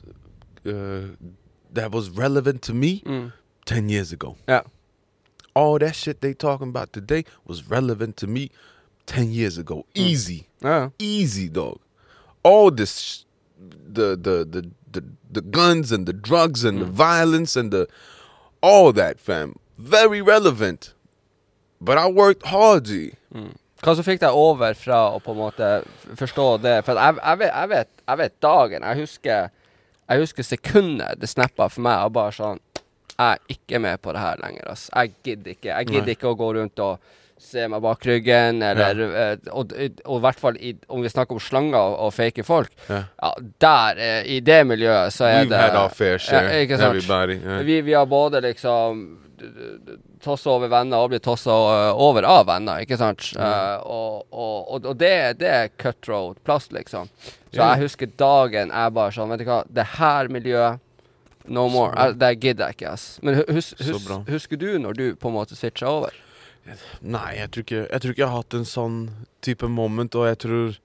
S1: was relevant to me 10 years ago. All that shit they talking about today was relevant to me 10 years ago. Easy. Easy, dog. All this, the guns and the drugs and the violence and all that, fam. Very relevant. But I worked hard, G.
S2: Hva som fikk deg over fra å på en måte forstå det? For jeg vet dagen. Jeg husker sekundet det snappet for meg, og bare sånn, jeg er ikke med på det her lenger, ass. Jeg gidder ikke å gå rundt og se meg bak ryggen, eller, og i hvert fall, om vi snakker om slanger og fake folk, der, i det miljøet, så det...
S1: We've had our fair share,
S2: ikke sant?
S1: everybody.
S2: Vi har både liksom tosset over venner og blitt tosset over av venner, ikke sant? Og det cutthroat plass, liksom. Så jeg husker dagen jeg bare sånn, vet du hva, det her miljøet, no more. Det gidder jeg ikke, ass. Men husker du når du på en måte switcher over?
S1: Nei, jeg tror ikke jeg har hatt en sånn type moment, og jeg tror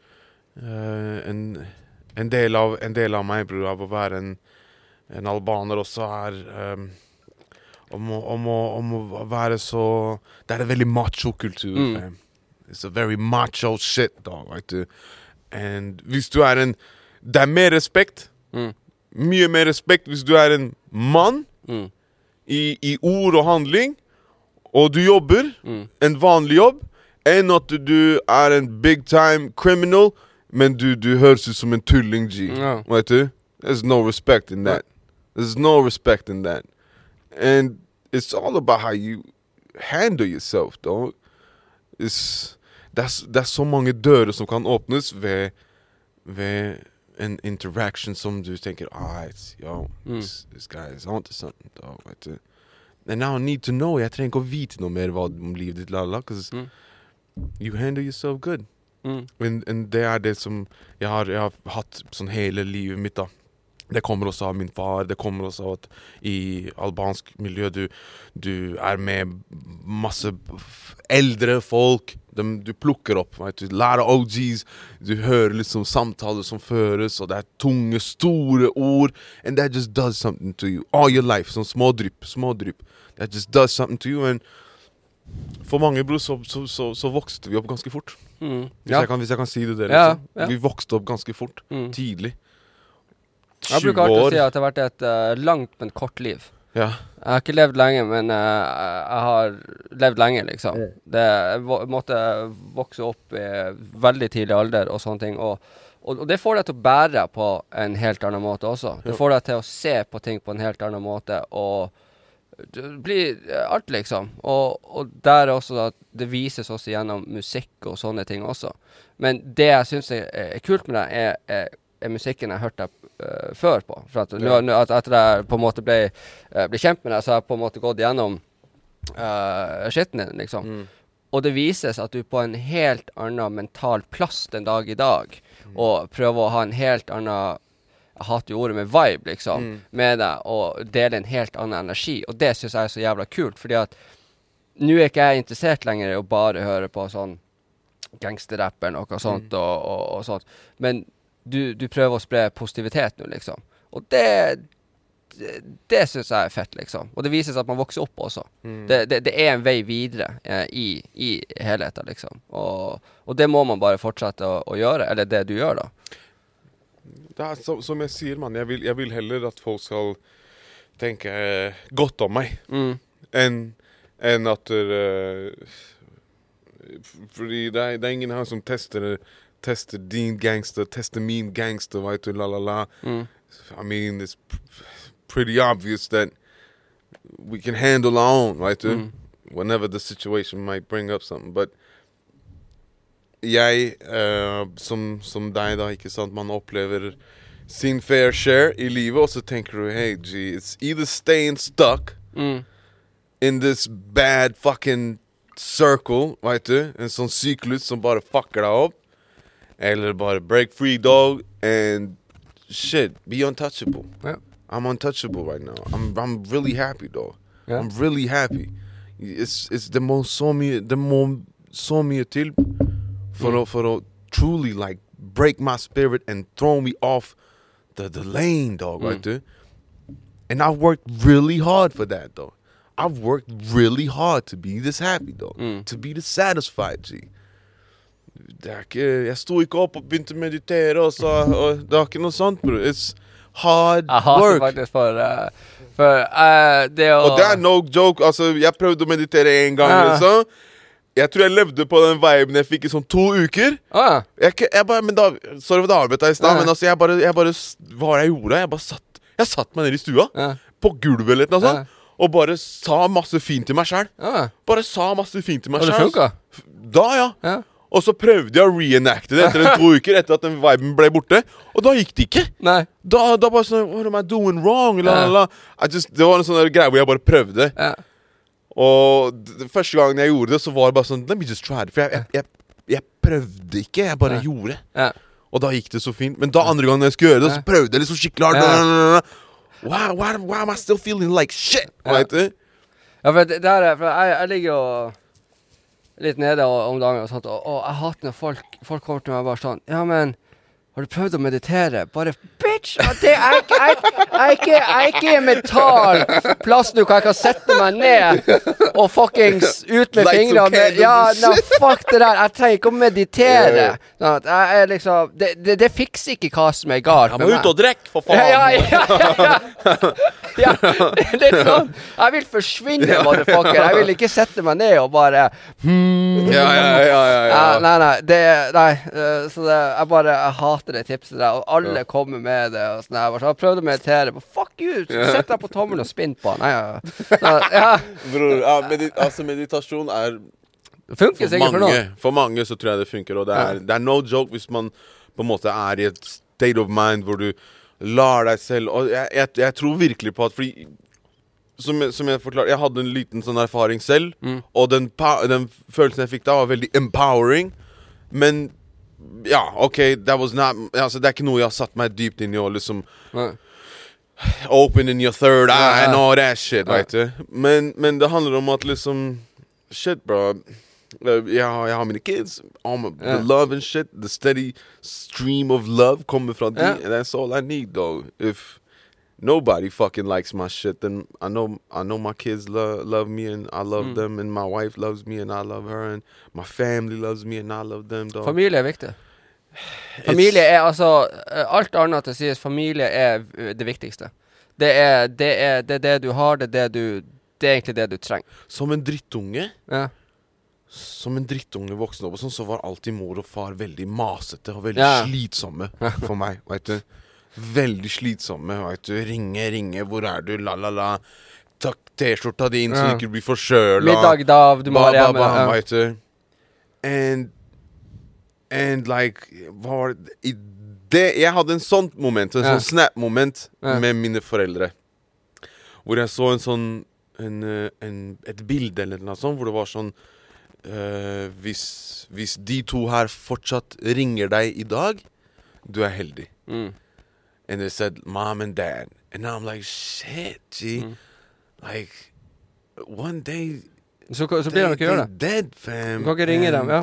S1: en del av meg, bror, av å være en albaner også om å være så... Det en veldig macho-kultur. It's a very macho shit, dog, vet du. And hvis du en... Det mer respekt. Mye mer respekt hvis du en mann i ord og handling, og du jobber en vanlig jobb, enn at du en big time criminal, men du høres ut som en tulling, G. Vet du? There's no respect in that. There's no respect in that. And it's all about how you handle yourself, dog. Det så mange dører som kan åpnes ved en interaction som du tenker, this guy is onto something, dog, vet du. And now I need to know, jeg trenger ikke å vite noe mer om livet ditt, lala, because you handle yourself good. And det det som jeg har hatt sånn hele livet mitt, da. Det kommer også av min far, det kommer også av at i albansk miljø du med masse eldre folk, du plukker opp, vet du, lærer OGs, du hører liksom samtaler som føres, og det tunge, store ord, and that just does something to you, all your life, sånn små drypp, that just does something to you, and for mange, bror, så vokste vi opp ganske fort. Hvis jeg kan si det der, liksom. Vi vokste opp ganske fort, tidlig.
S2: Jeg bruker alltid å si at det har vært et langt, men kort liv.
S1: Ja.
S2: Jeg har ikke levd lenge, men jeg har levd lenge, liksom. Jeg måtte vokse opp i veldig tidlig alder og sånne ting, og det får deg til å bære på en helt annen måte også. Det får deg til å se på ting på en helt annen måte, og det blir alt, liksom. Og der også at det vises også gjennom musikk og sånne ting også. Men det jeg synes er kult med det, er musikken jeg hørte før på. For at etter jeg på en måte ble kjent med det, så har jeg på en måte gått gjennom skitten din, liksom. Og det vises at du på en helt annen mental plass den dag i dag, og prøver å ha en helt annen, jeg hater jo ordet med vibe, liksom, med deg, og dele en helt annen energi. Og det synes jeg så jævla kult, fordi at nå ikke jeg interessert lenger i å bare høre på sånn gangsterrapper og sånt, og sånt. Men du prøver å spre positivitet nå, liksom. Og det synes jeg fett, liksom. Og det vises at man vokser opp også. Det en vei videre i helheten, liksom. Og det må man bare fortsette å gjøre, eller det du gjør, da.
S1: Det som jeg sier, man, jeg vil heller at folk skal tenke godt om meg, enn at fordi det ingen her som tester din gangster, tester min gangster, vet du, la. I mean, it's pretty obvious that we can handle our own, right? Whenever the situation might bring up something. But jeg, som deg da, ikke sant, man opplever sin fair share i livet, og så tenker du, hey, G, it's either staying stuck in this bad fucking circle, vet du, en sånn syklus som bare fucker deg opp, eller bare break free, dog, and shit, be untouchable.
S2: Yeah.
S1: I'm untouchable right now. I'm really happy, dog. Yeah. I'm really happy. It's det må så mye til for å truly like break my spirit and throw me off the lane, dog, right there. And I've worked really hard for that, dog. I've worked really hard to be this happy, dog. To be this satisfied, G. Jeg sto ikke opp og begynte å meditere, og det ikke noe sånt, bro. It's hard work.
S2: Jeg hater faktisk for det å...
S1: Og det no joke, altså, jeg prøvde å meditere en gang, liksom. Jeg tror jeg levde på den viben jeg fikk i sånn 2 uker. Jeg bare, men da, sorry for det avbøtta I sted, men altså, jeg bare, hva jeg gjorde? Jeg satt meg ned I stua, på gulvet eller noe sånt, og bare sa masse fint til meg selv. Bare sa masse fint til meg selv.
S2: Og det funket?
S1: Da, ja. Og så prøvde jeg å reenacte det etter 2 uker, etter at den viben ble borte. Og da gikk det ikke.
S2: Nei.
S1: Da bare sånn, what am I doing wrong? Det var en sånn greie hvor jeg bare prøvde. Og første gangen jeg gjorde det, så var det bare sånn, let me just try it. For jeg prøvde ikke, jeg bare gjorde. Og da gikk det så fint. Men da andre gangen jeg skulle gjøre det, så prøvde jeg liksom skikkelig hardt. Why am I still feeling like shit? Vet du?
S2: Ja, for jeg ligger jo litt nede om dagen og sånt, og jeg hater når folk kommer til meg bare sånn, ja, men har du prøvd å meditere? Bare, bitch, det er ikke en mental plass nå, kan jeg kan sette meg ned og fuckings ut med fingrene. Fuck det der, jeg trenger ikke å meditere. Jeg liksom, det fikser ikke hva som galt med meg.
S1: Jeg må ut og drekke, for faen.
S2: Ja, det sånn. Jeg vil forsvinne, motherfucker. Jeg vil ikke sette meg ned og bare Nei, så jeg hater det tipset der, og alle kommer med det og sånn her. Så jeg prøvde å meditere, but fuck you, sett deg på tommelen og spinn på den.
S1: Bror, meditasjon
S2: funker sikkert for noen.
S1: For mange så tror jeg det funker, og det no joke hvis man på en måte I et state of mind hvor du lar deg selv, og jeg tror virkelig på at, fordi som jeg forklarer, jeg hadde en liten sånn erfaring selv, og den følelsen jeg fikk da var veldig empowering, men ja, okay, altså, det ikke noe jeg har satt meg dypt inn I og liksom open in your third eye and all that shit, vet du. Men det handler om at liksom shit, bro. Jeg har mine kids, the love and shit, the steady stream of love kommer fra de, and that's all I need, though. If nobody fucking likes my shit, then I know my kids love me, and I love them, and my wife loves me, and I love her, and my family loves me, and I love them, dog.
S2: Familie viktig. Familie altså, alt annet til sies, familie det viktigste. Det det du har, det egentlig det du trenger.
S1: Som en drittunge? Som en drittunge voksen opp og sånn, så var alltid mor og far veldig masete og veldig slitsomme for meg, vet du. Veldig slitsomme, vet du. Ringe, hvor du, la. Takk t-skjorta din, så du ikke blir forkjølet.
S2: Middag da, du må være hjemme.
S1: Vet du. And like, jeg hadde en sånn moment, en sånn snap-moment med mine foreldre. Hvor jeg så en sånn, et bilde eller noe sånt, hvor det var sånn, hvis de to her fortsatt ringer deg I dag, du heldig. And they said mom and dad, and now I'm like shit, G, like one day
S2: så blir han ikke gjøre det.
S1: Dead, fam.
S2: Du kan ikke ringe dem,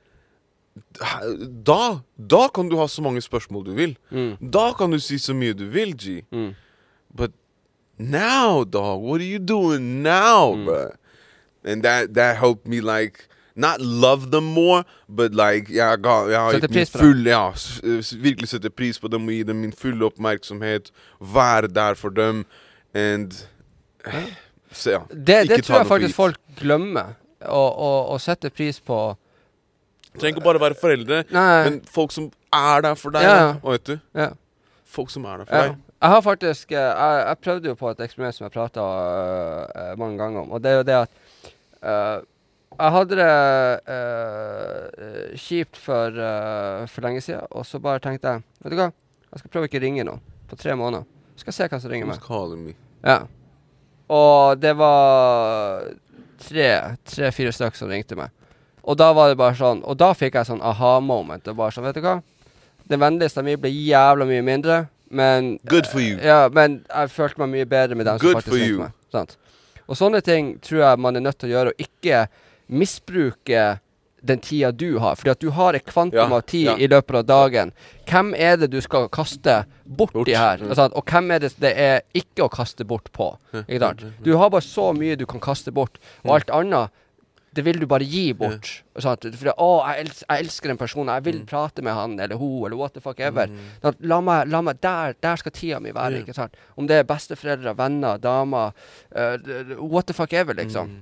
S1: Da kan du ha så mange spørsmål du vil. Da kan du si så mye du vil, G. But now, dog, what are you doing now, bro? And that helped me, like, not love them more, but like, jeg har gitt min fulle, virkelig sette pris på dem og gi dem min fulle oppmerksomhet, være der for dem, and så
S2: det tror jeg faktisk folk glemmer, å sette pris på.
S1: Trenger ikke bare være foreldre, men folk som der for deg, vet du? Folk som der for deg.
S2: Jeg har faktisk, jeg prøvde jo på et eksperiment som jeg pratet mange ganger om, og det jo det at jeg hadde det kjipt for lenge siden, og så bare tenkte jeg, vet du hva, jeg skal prøve ikke ringe noen på 3 måneder. Skal jeg se hva som ringer meg.
S1: Who's calling me?
S2: Ja. Og det var 3-4 stykker som ringte meg. Og da var det bare sånn, og da fikk jeg sånn aha-moment, og bare sånn, vet du hva, den vennligste av meg ble jævla mye mindre, men
S1: good for you.
S2: Ja, men jeg følte meg mye bedre med dem som faktisk ringte meg. Sant? Og sånne ting tror jeg man nødt til å gjøre, og ikke misbruke den tida du har, fordi at du har et kvantum av tid I løpet av dagen. Hvem det du skal kaste bort I her? Og hvem det ikke å kaste bort på? Ikke sant? Du har bare så mye du kan kaste bort, og alt annet, det vil du bare gi bort. Sant? For jeg elsker en person, jeg vil prate med han, eller hun, eller what the fuck ever. La meg der skal tida mi være, ikke sant? Om det besteforeldre, venner, damer, what the fuck ever, liksom.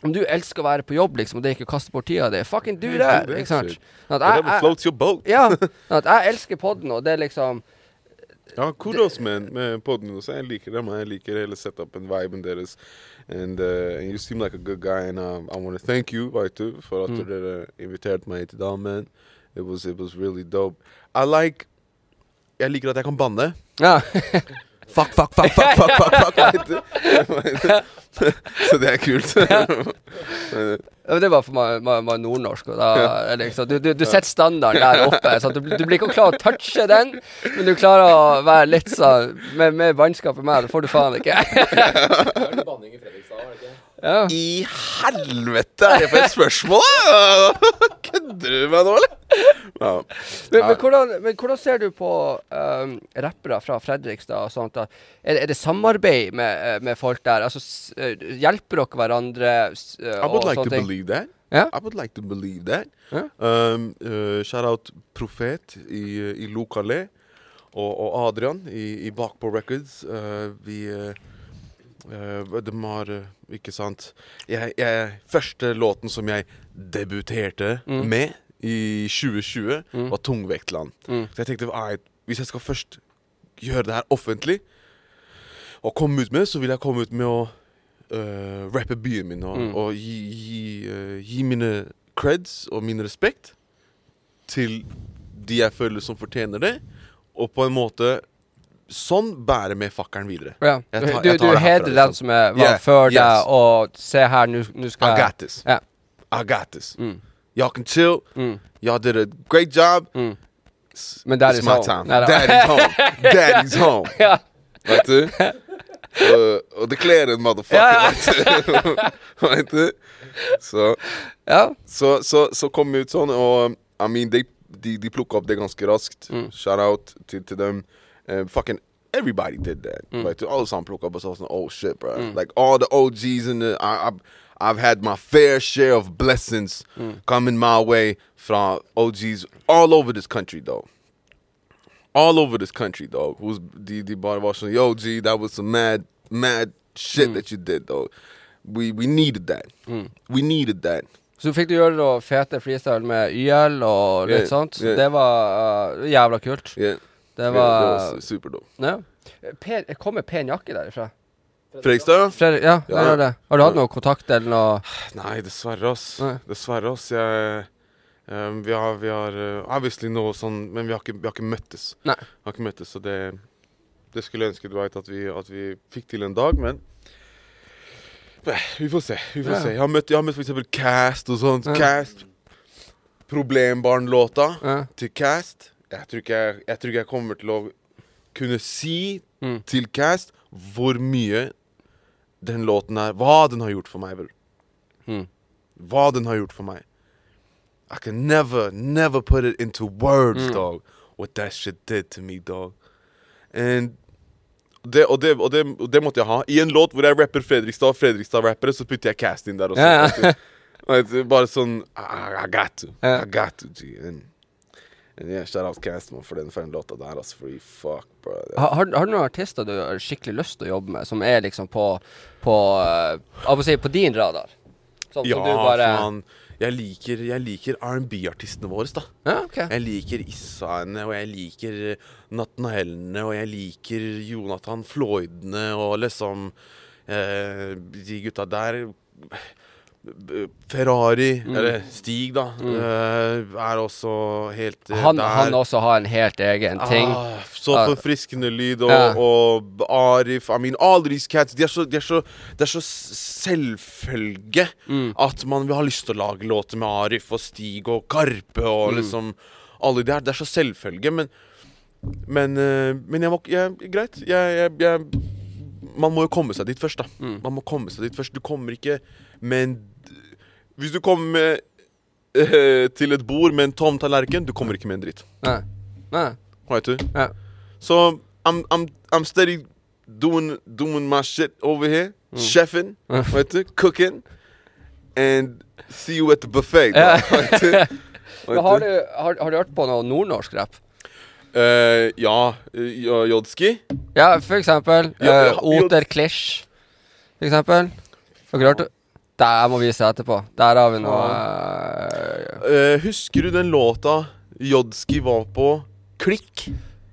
S2: om du elsker å være på jobb, liksom, og det ikke kaster bort tida di, fucking do det, ikke sant?
S1: Whatever floats your boat.
S2: Ja, at jeg elsker podden, og det liksom...
S1: Ja, kudos med podden, så jeg liker dem, jeg liker hele setupen, viben deres, and you seem like a good guy, and I want to thank you, Vaitu, for at dere inviterte meg til dagen. It was really dope. Jeg liker at jeg kan banne.
S2: Ja.
S1: Fuck. Så det kult.
S2: Det var for meg nordnorsk, og da liksom, du setter standarden der oppe, så du blir ikke klar å touche den, men du klarer å være litt sånn, med vannskap med meg, det får du faen ikke.
S3: Er det banning i Fredrikstad, var det ikke?
S2: Ja.
S1: I helvete, er det for et spørsmål? Kødder du meg nå, eller? Ja.
S2: Men hvordan ser du på rappere fra Fredrikstad og sånt da? Er det samarbeid med folk der? Altså, hjelper dere hverandre?
S1: I would like to believe that.
S2: Yeah?
S1: I would like to believe that.
S2: Yeah?
S1: Shout out Profet i Lokale og Adrian i Bakpå Records. De har, ikke sant, første låten som jeg debuterte med i 2020 var Tungvektland. Så jeg tenkte, hvis jeg skal først gjøre det her offentlig og komme ut med, så vil jeg komme ut med å rappe byen min og gi mine creds og min respekt til de jeg føler som fortjener det, og på en måte sånn bærer med fakkeren videre.
S2: Ja. Du hedrer den som var før deg, og se her, nu skal
S1: I got this.
S2: Ja.
S1: I got this. Y'all can chill. Y'all did a great job.
S2: Men daddy's
S1: my
S2: home.
S1: time. Daddy's home. Daddy's home.
S2: Ja.
S1: Vet du? Og det kler en motherfucker. Vet du? Så kom vi ut sånn, og I mean, de plukket opp det ganske raskt. Shout out til dem. Fucking everybody did that. Like, all some plukket opp og sånn, oh shit, bro. Like all the OGs in the I've had my fair share of blessings coming my way from OGs all over this country, though. All over this country, though. Who's the bar was like, yo, G, that was some mad shit that you did, though. We needed that. We needed that.
S2: Så fikk du gjøre da fete freestyle med YL og litt sånt. Det var jævla kult. Det var
S1: superdope.
S2: Ja. Kommer pen jakke derifra?
S1: Fredrikstad?
S2: Ja, det. Har du hatt noe kontakt eller noe?
S1: Nei, dessverre ass. Vi har obviously noe sånn, men vi har ikke møttes.
S2: Nei.
S1: Vi har ikke møttes, så det skulle jeg ønske du vet at vi fikk til en dag, men vi får se. Jeg har møtt for eksempel Cast og sånt. Cast, Problembarn-låta til Cast. Jeg tror ikke jeg kommer til å kunne si til Cast hvor mye den låten her, hva den har gjort for meg, hva den har gjort for meg. I can never put it into words, dog, what that shit did to me, dog. And det måtte jeg ha. I en låt hvor jeg rapper Fredrikstad-rappere, så putter jeg Cast inn der også. Bare sånn, I got to, G. And yeah, shout out Castman for den låta der, altså, fordi fuck, bro.
S2: Har du noen artister du har skikkelig lyst til å jobbe med, som liksom på din radar? Som du bare...
S1: Faen. Jeg liker R&B-artistene våre, da.
S2: Ja, okay.
S1: Jeg liker Issaene, og jeg liker Nathanaelene, og jeg liker Jonathan Floydene, og liksom de gutta der... Ferrari, eller Stig da, er også helt
S2: han også har en helt egen ting.
S1: Så forfriskende lyd, og Arif, I mean, all these cats, det er så selvfølge at man vil ha lyst til å lage låter med Arif og Stig og Karpe og liksom alle det er så selvfølge, men greit, man må jo komme seg dit først da. Man må komme seg dit først. Du kommer ikke med hvis du kommer til et bord med en tom tallerken, du kommer ikke med en dritt.
S2: Nei.
S1: Vet du? Ja. So I'm steady doing my shit over here, chefing, vet du, cooking, and see you at the buffet. Vet du?
S2: Har du hørt på noe nordnorsk rap?
S1: Ja, Jodski.
S2: Ja, for eksempel Oter Klish, for eksempel. Har du hørt det? Der må vise etterpå. Der har vi noe
S1: Husker du den låta Jodski var på? Klikk?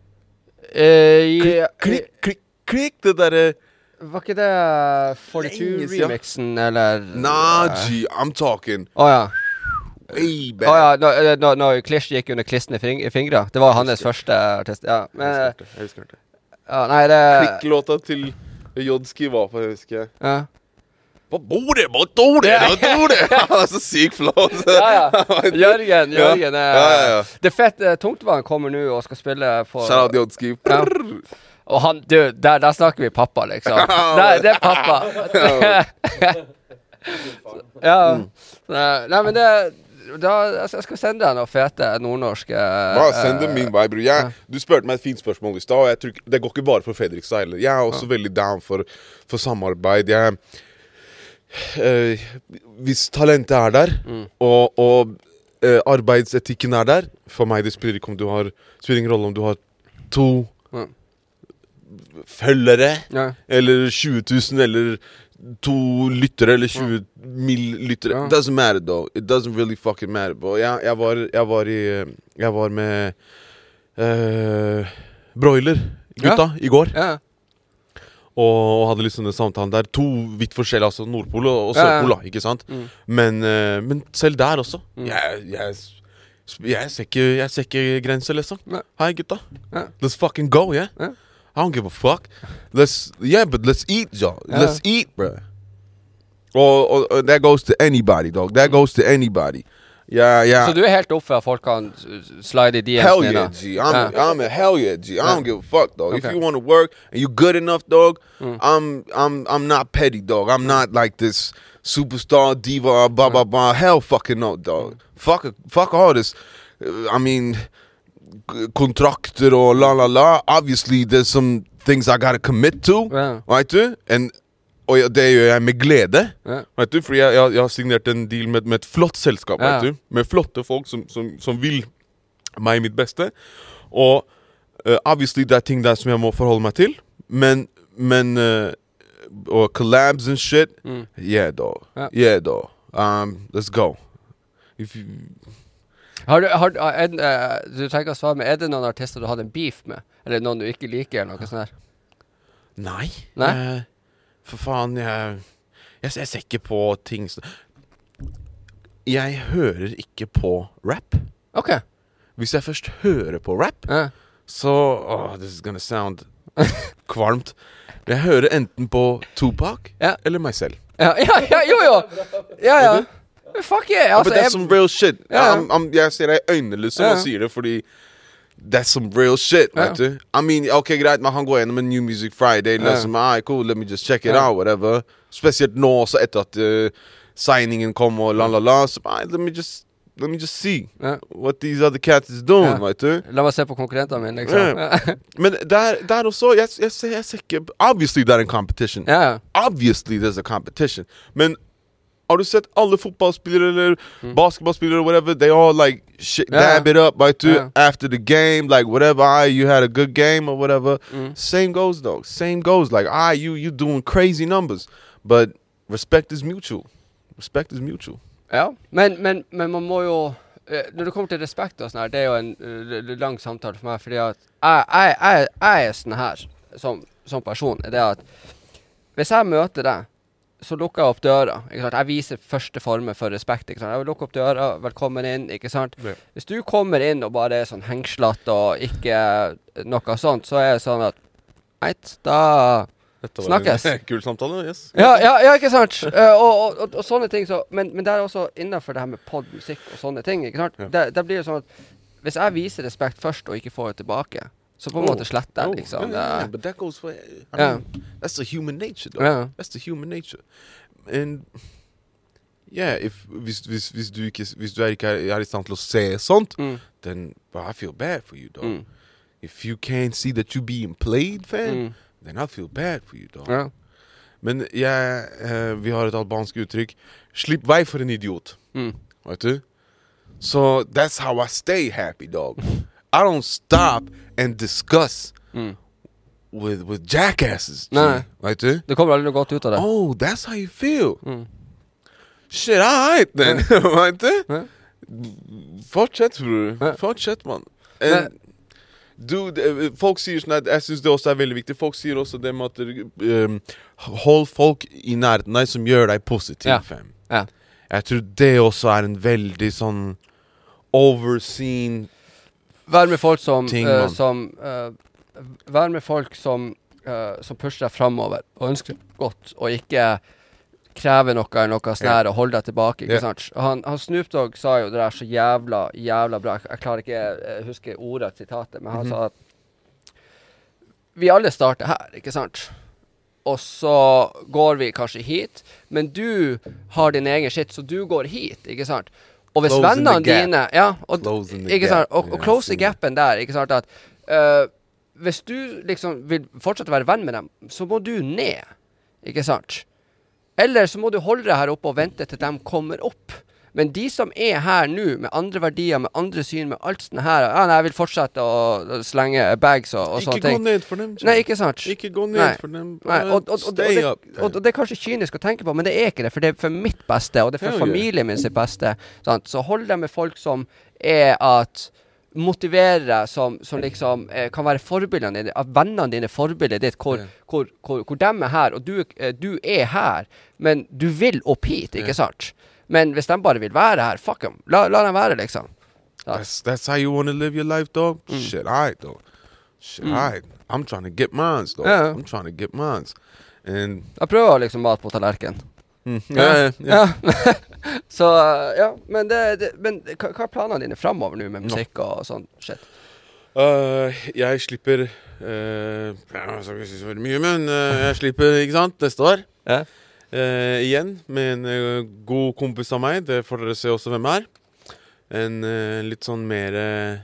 S1: Klikk, det derre
S2: var ikke det 42-remixen, eller?
S1: Nah, G, I'm talking.
S2: Ja.
S1: Baby.
S2: Når Klish gikk under klistene i fingre. Det var hans første artist. Ja, men
S1: jeg husker det.
S2: Ja, nei, det
S1: Klikklåta til Jodski var på, jeg husker.
S2: Ja.
S1: Hva bor det? Så syk flow.
S2: Jørgen. Ja. Det er fett. Tungtvann kommer nå og skal spille på
S1: Shout out Jodski.
S2: Ja. Og han, der snakker vi pappa, liksom. Det er pappa. Ja. Nei, men jeg skal sende deg noe fete nordnorske
S1: Bare send det min vei, bror. Du spurte meg et fint spørsmål i stad, og jeg tror det går ikke bare for Fredrikstad heller. Jeg er også veldig down for samarbeid. Hvis talentet er der, og arbeidsetikken er der, for meg det spiller ingen rolle om du har 2 følgere, eller 20 000, eller 2 lyttere, eller 20 mil lyttere. It doesn't matter, though. It doesn't really fucking matter, bro. Jeg var med Broiler-gutta i går. Og hadde litt sånne samtalen der. 2 vidt forskjellige, altså Nordpol og Sørpol, ikke sant? Men selv der også. Jeg ser ikke grenser, liksom. Hei, gutta. Let's fucking go, yeah? I don't give a fuck. Let's eat, y'all. Let's eat, bro. Og that goes to anybody, dog. That goes to anybody. Yeah.
S2: Så du helt opp for at folk kan slide i DMs?
S1: Hell yeah, G. I'm a hell yeah, G. I don't give a fuck, dog. Okay. If you want to work and you good enough, dog, I'm not petty, dog. I'm not like this superstar diva, blah blah blah. Hell fucking no, dog. Fuck all this. I mean, kontrakter og la. Obviously, there's some things I gotta commit to, right? Og det gjør jeg med glede, vet du? Fordi jeg har signert en deal med et flott selskap, vet du? Med flotte folk som vil meg mitt beste. Og obviously, det er ting der som jeg må forholde meg til, men og collabs and shit, yeah, dog. Let's go.
S2: Du tenker å svare med, det noen artister du hadde en beef med? Eller noen du ikke liker, eller noe sånt der?
S1: Nei? For faen, jeg ser ikke på ting. Jeg hører ikke på rap.
S2: Ok.
S1: Hvis jeg først hører på rap, så this is gonna sound kvalmt. Jeg hører enten på Tupac eller meg selv.
S2: Jo. Ja. Fuck yeah.
S1: But that's some real shit. Jeg ser deg i øynene liksom og sier det fordi that's some real shit, right? I mean, okay, greit, man kan gå gjennom en New Music Friday, cool, let me just check it out, whatever. Spesielt nå også etter at signingen kom og la, så let me just see what these other cats is doing, right?
S2: La meg se på konkurrentene mine, liksom.
S1: Men der også, jeg ser ikke, obviously det er en competition. Obviously there's a competition. Men har du sett alle fotballspillere eller basketballspillere, whatever, they all like dab it up, right, after the game, like whatever, you had a good game or whatever. Same goes, though. Same goes, like, you doing crazy numbers. But respect is mutual. Respect is mutual.
S2: Ja, men man må jo, når det kommer til respekt og sånn her, det er jo en lang samtale for meg, fordi at jeg er sånn her, som person, er det at hvis jeg møter deg, så lukker jeg opp døra, ikke sant? Jeg viser første former for respekt, ikke sant? Jeg vil lukke opp døra, velkommen inn, ikke sant? Hvis du kommer inn og bare er sånn hengslatt og ikke noe sånt, så er det sånn at, da snakkes.
S1: Dette var en kul samtale, yes.
S2: Ja, ikke sant? Og sånne ting, men det er også innenfor det her med poddmusikk og sånne ting, ikke sant? Det blir jo sånn at, hvis jeg viser respekt først og ikke får det tilbake, så på en måte sletter jeg, liksom.
S1: Yeah, but that goes for, I mean, that's the human nature, though. That's the human nature. And, yeah, hvis du ikke er i stand til å se sånt, then, I feel bad for you, though. If you can't see that you being played, fan, then I feel bad for you, though. Men, vi har et albansk uttrykk, slipp vei for en idiot. Vet du? So, that's how I stay happy, dog. I don't stop and discuss with jackasses.
S2: Nei.
S1: Right there?
S2: Det kommer aldri noe godt ut av det.
S1: Oh, that's how you feel. Shit, alright then. Vet du? Fortsett, bror. Fortsett, man. Folk sier sånn at jeg synes det også veldig viktig. Folk sier også det med at hold folk i nærheten deg som gjør deg positiv.
S2: Ja.
S1: Jeg tror det også en veldig sånn overseen
S2: Vær med folk som
S1: ting,
S2: vær med folk som pusher deg fremover og ønsker godt, og ikke krever noe eller noe sånn her og holder deg tilbake, ikke sant? Han Snoop Dogg sa jo det der så jævla bra. Jeg klarer ikke huske ordet sitatet, men han sa at vi alle starter her, ikke sant? Og så går vi kanskje hit, men du har din egen shit, så du går hit, ikke sant? Og hvis vennene dine, ikke sant? Og close the gapen der, ikke sant? At hvis du liksom vil fortsette å være venn med dem, så må du ned, ikke sant? Eller så må du holde deg her oppe og vente til dem kommer opp. Men de som her nå, med andre verdier, med andre syn, med alt sånn her, nei, jeg vil fortsette å slenge bags og sånne ting.
S1: Ikke gå ned for dem.
S2: Nei, ikke sant?
S1: Ikke gå ned for dem. Stay up.
S2: Og det kanskje kynisk å tenke på, men det ikke det, for det for mitt beste, og det for familien min sitt beste. Sant? Så hold deg med folk som at motivere som liksom kan være forbildene dine, at vennene dine forbildet ditt, hvor dem her, og du her, men du vil opp hit, ikke sant? Men hvis de bare vil være her, fuck dem. La dem være, liksom.
S1: That's how you want to live your life, dog? Shit, alright, dog. Shit, alright. I'm trying to get mine, dog. I'm trying to get mine. And
S2: jeg prøver liksom mat på tallerken. Så, men hva planene dine fremover nå med musikk og sånn shit?
S1: Jeg slipper jeg skal ikke si så veldig mye, men jeg slipper, ikke sant, neste år igjen med en god kompis av meg. Det får dere se også hvem en litt sånn mer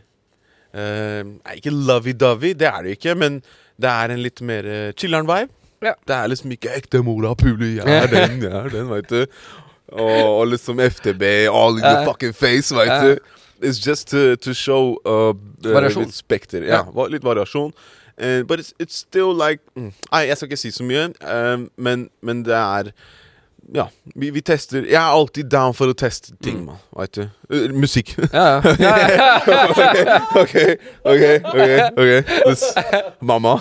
S1: ikke lovey-dovey, det det ikke, men det en litt mer chilleren vibe. Det liksom ikke ekte mola pule, den, vet du. Og liksom FTB, all in the fucking face, vet du. It's just to show litt spekter. Litt variasjon. But it's still like jeg skal ikke si så mye, men det vi tester. Jeg alltid down for å teste ting, man, vet du. Musikk. Okay. Mamma.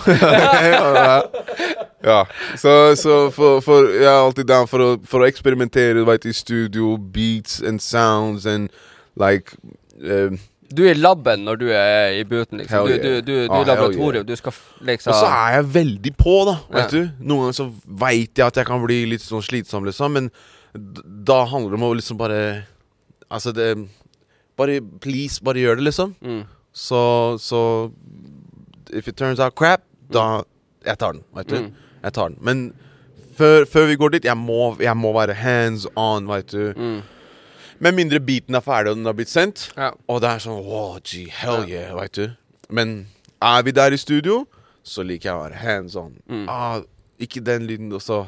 S1: Så for jeg alltid down for å eksperimentere, vet du, i studio, beats and sounds and like
S2: du I labben når du I buten, liksom. Du I laboratorium, du skal liksom.
S1: Og så jeg veldig på, da, vet du. Noen ganger så vet jeg at jeg kan bli litt sånn slitsom, liksom, men da handler det om å liksom bare, altså det, bare, please, bare gjør det, liksom. Så, if it turns out crap, da, jeg tar den, vet du. Jeg tar den. Men før vi går dit, jeg må være hands on, vet du. Med mindre biten ferdig og den har blitt sendt. Og det sånn, wow, gee, hell yeah, vet du. Men vi der I studio, så liker jeg å være hands on. Ikke den lyden også.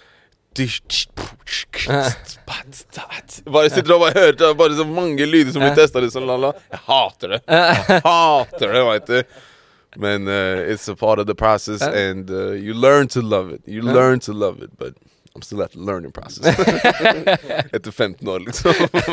S1: Bare sitter og bare hører bare så mange lyder som vi testet det sånn, Jeg hater det, vet du. Men it's a part of the process, and you learn to love it. You learn to love it, but I'm still at the learning process. Etter 15 år, liksom.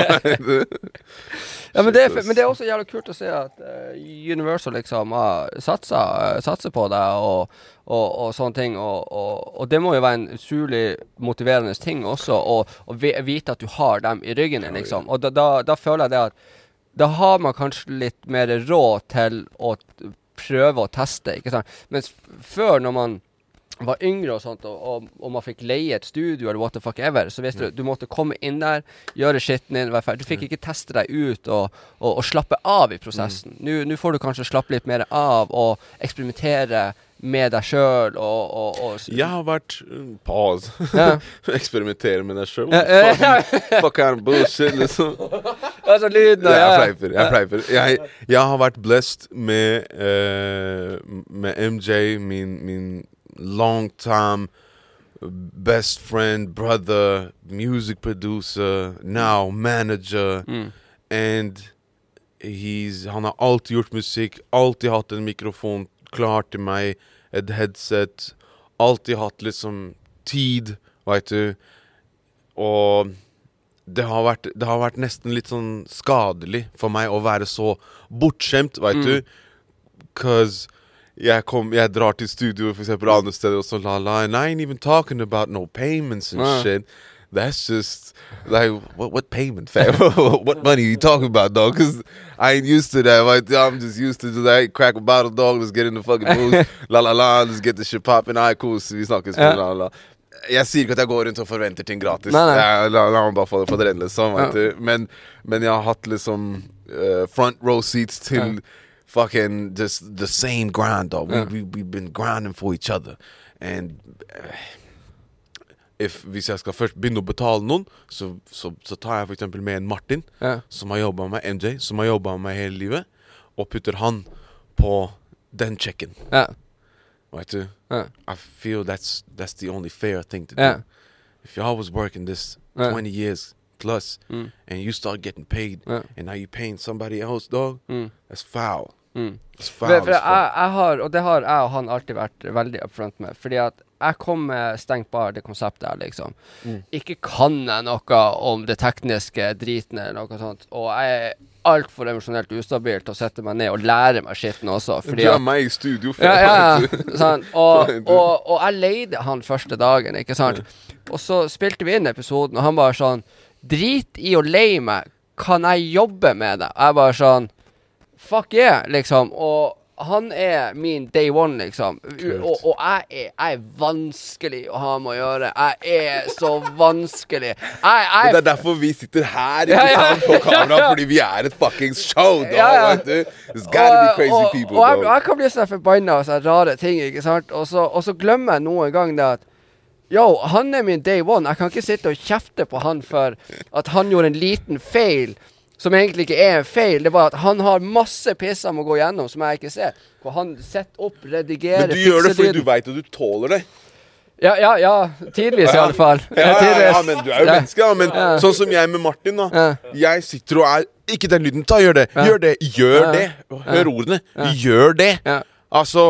S2: Men det også jævlig kult å se at Universal liksom satser på det og sånne ting, og det må jo være en utrolig motiverende ting også, å vite at du har dem I ryggen, liksom. Og da føler jeg det at da har man kanskje litt mer råd til å prøve å teste, ikke sant? Mens før, når man var yngre og sånt, og man fikk leie et studio eller what the fuck ever, så visste du måtte komme inn der, gjøre skitten din, du fikk ikke teste deg ut og slappe av I prosessen. Nå får du kanskje slappe litt mer av og eksperimentere med deg selv og
S1: Jeg har vært pause eksperimentere med deg selv fuck kind of bullshit liksom.
S2: Altså lyden
S1: jeg pleiper jeg har vært blessed med MJ min long time best friend, brother, music producer, now manager, and han har alltid gjort musikk, alltid hatt en mikrofon klar til meg, et headset, alltid hatt liksom tid, vet du, og det har vært nesten litt sånn skadelig for meg å være så bortskjemt, vet du? 'Cause jeg drar til studio for eksempel andre steder og så and I ain't even talking about no payments and shit. That's just like what payment, fam? What money are you talking about, dog? Because I ain't used to that. Right? I'm just used to like crack a bottle, dog. Let's get in the fucking booth. Let's get the shit popping. Cool. Så vi snakkes. Jeg sier ikke at jeg går rundt og forventer ting gratis. La meg bare få det rent liksom. Men jeg har hatt liksom front row seats til fucking just the same grind, dog. We've been grinding for each other. And hvis jeg skal først begynne å betale noen, så tar jeg for eksempel med en Martin, som har jobbet med MJ, som har jobbet med hele livet, og putter han på den checken. Vet du? I feel that's the only fair thing to do. If y'all was working this 20 years plus, and you start getting paid, and now you paying somebody else, dog, that's foul. It's foul.
S2: For jeg har, og det har jeg og han alltid vært veldig upfront med, fordi at jeg kom med stengt bar, det konseptet her, liksom. Ikke kan jeg noe om det tekniske driten eller noe sånt, og jeg alt for emosjonelt ustabilt å sette meg ned og lære meg skitten også.
S1: Du har meg i studio før.
S2: Sånn, og jeg leide han første dagen, ikke sant? Og så spilte vi inn episoden, og han bare sånn, drit i å leie meg, kan jeg jobbe med det? Jeg bare sånn, fuck yeah, liksom, og han min day one, liksom. Og jeg er vanskelig å ha med å gjøre. Jeg så vanskelig.
S1: Men det derfor vi sitter her, ikke sant, på kamera, fordi vi et fucking show, da, vet du. There's gotta be crazy people,
S2: og jeg kan bli sånn forbannet og sånne rare ting, ikke sant? Og så glemmer jeg noen gang det at han min day one. Jeg kan ikke sitte og kjefte på han for at han gjorde en liten feil som egentlig ikke en feil. Det var at han har masse pisser må gå gjennom som jeg ikke ser. Hvor han setter opp, redigerer,
S1: men du gjør det fordi du vet at du tåler det.
S2: Ja, tidligvis i alle fall.
S1: Ja, men du jo menneske, men sånn som jeg med Martin da. Jeg sitter og ikke den lyden, gjør det. Gjør det. Hør ordene. Gjør det. Altså,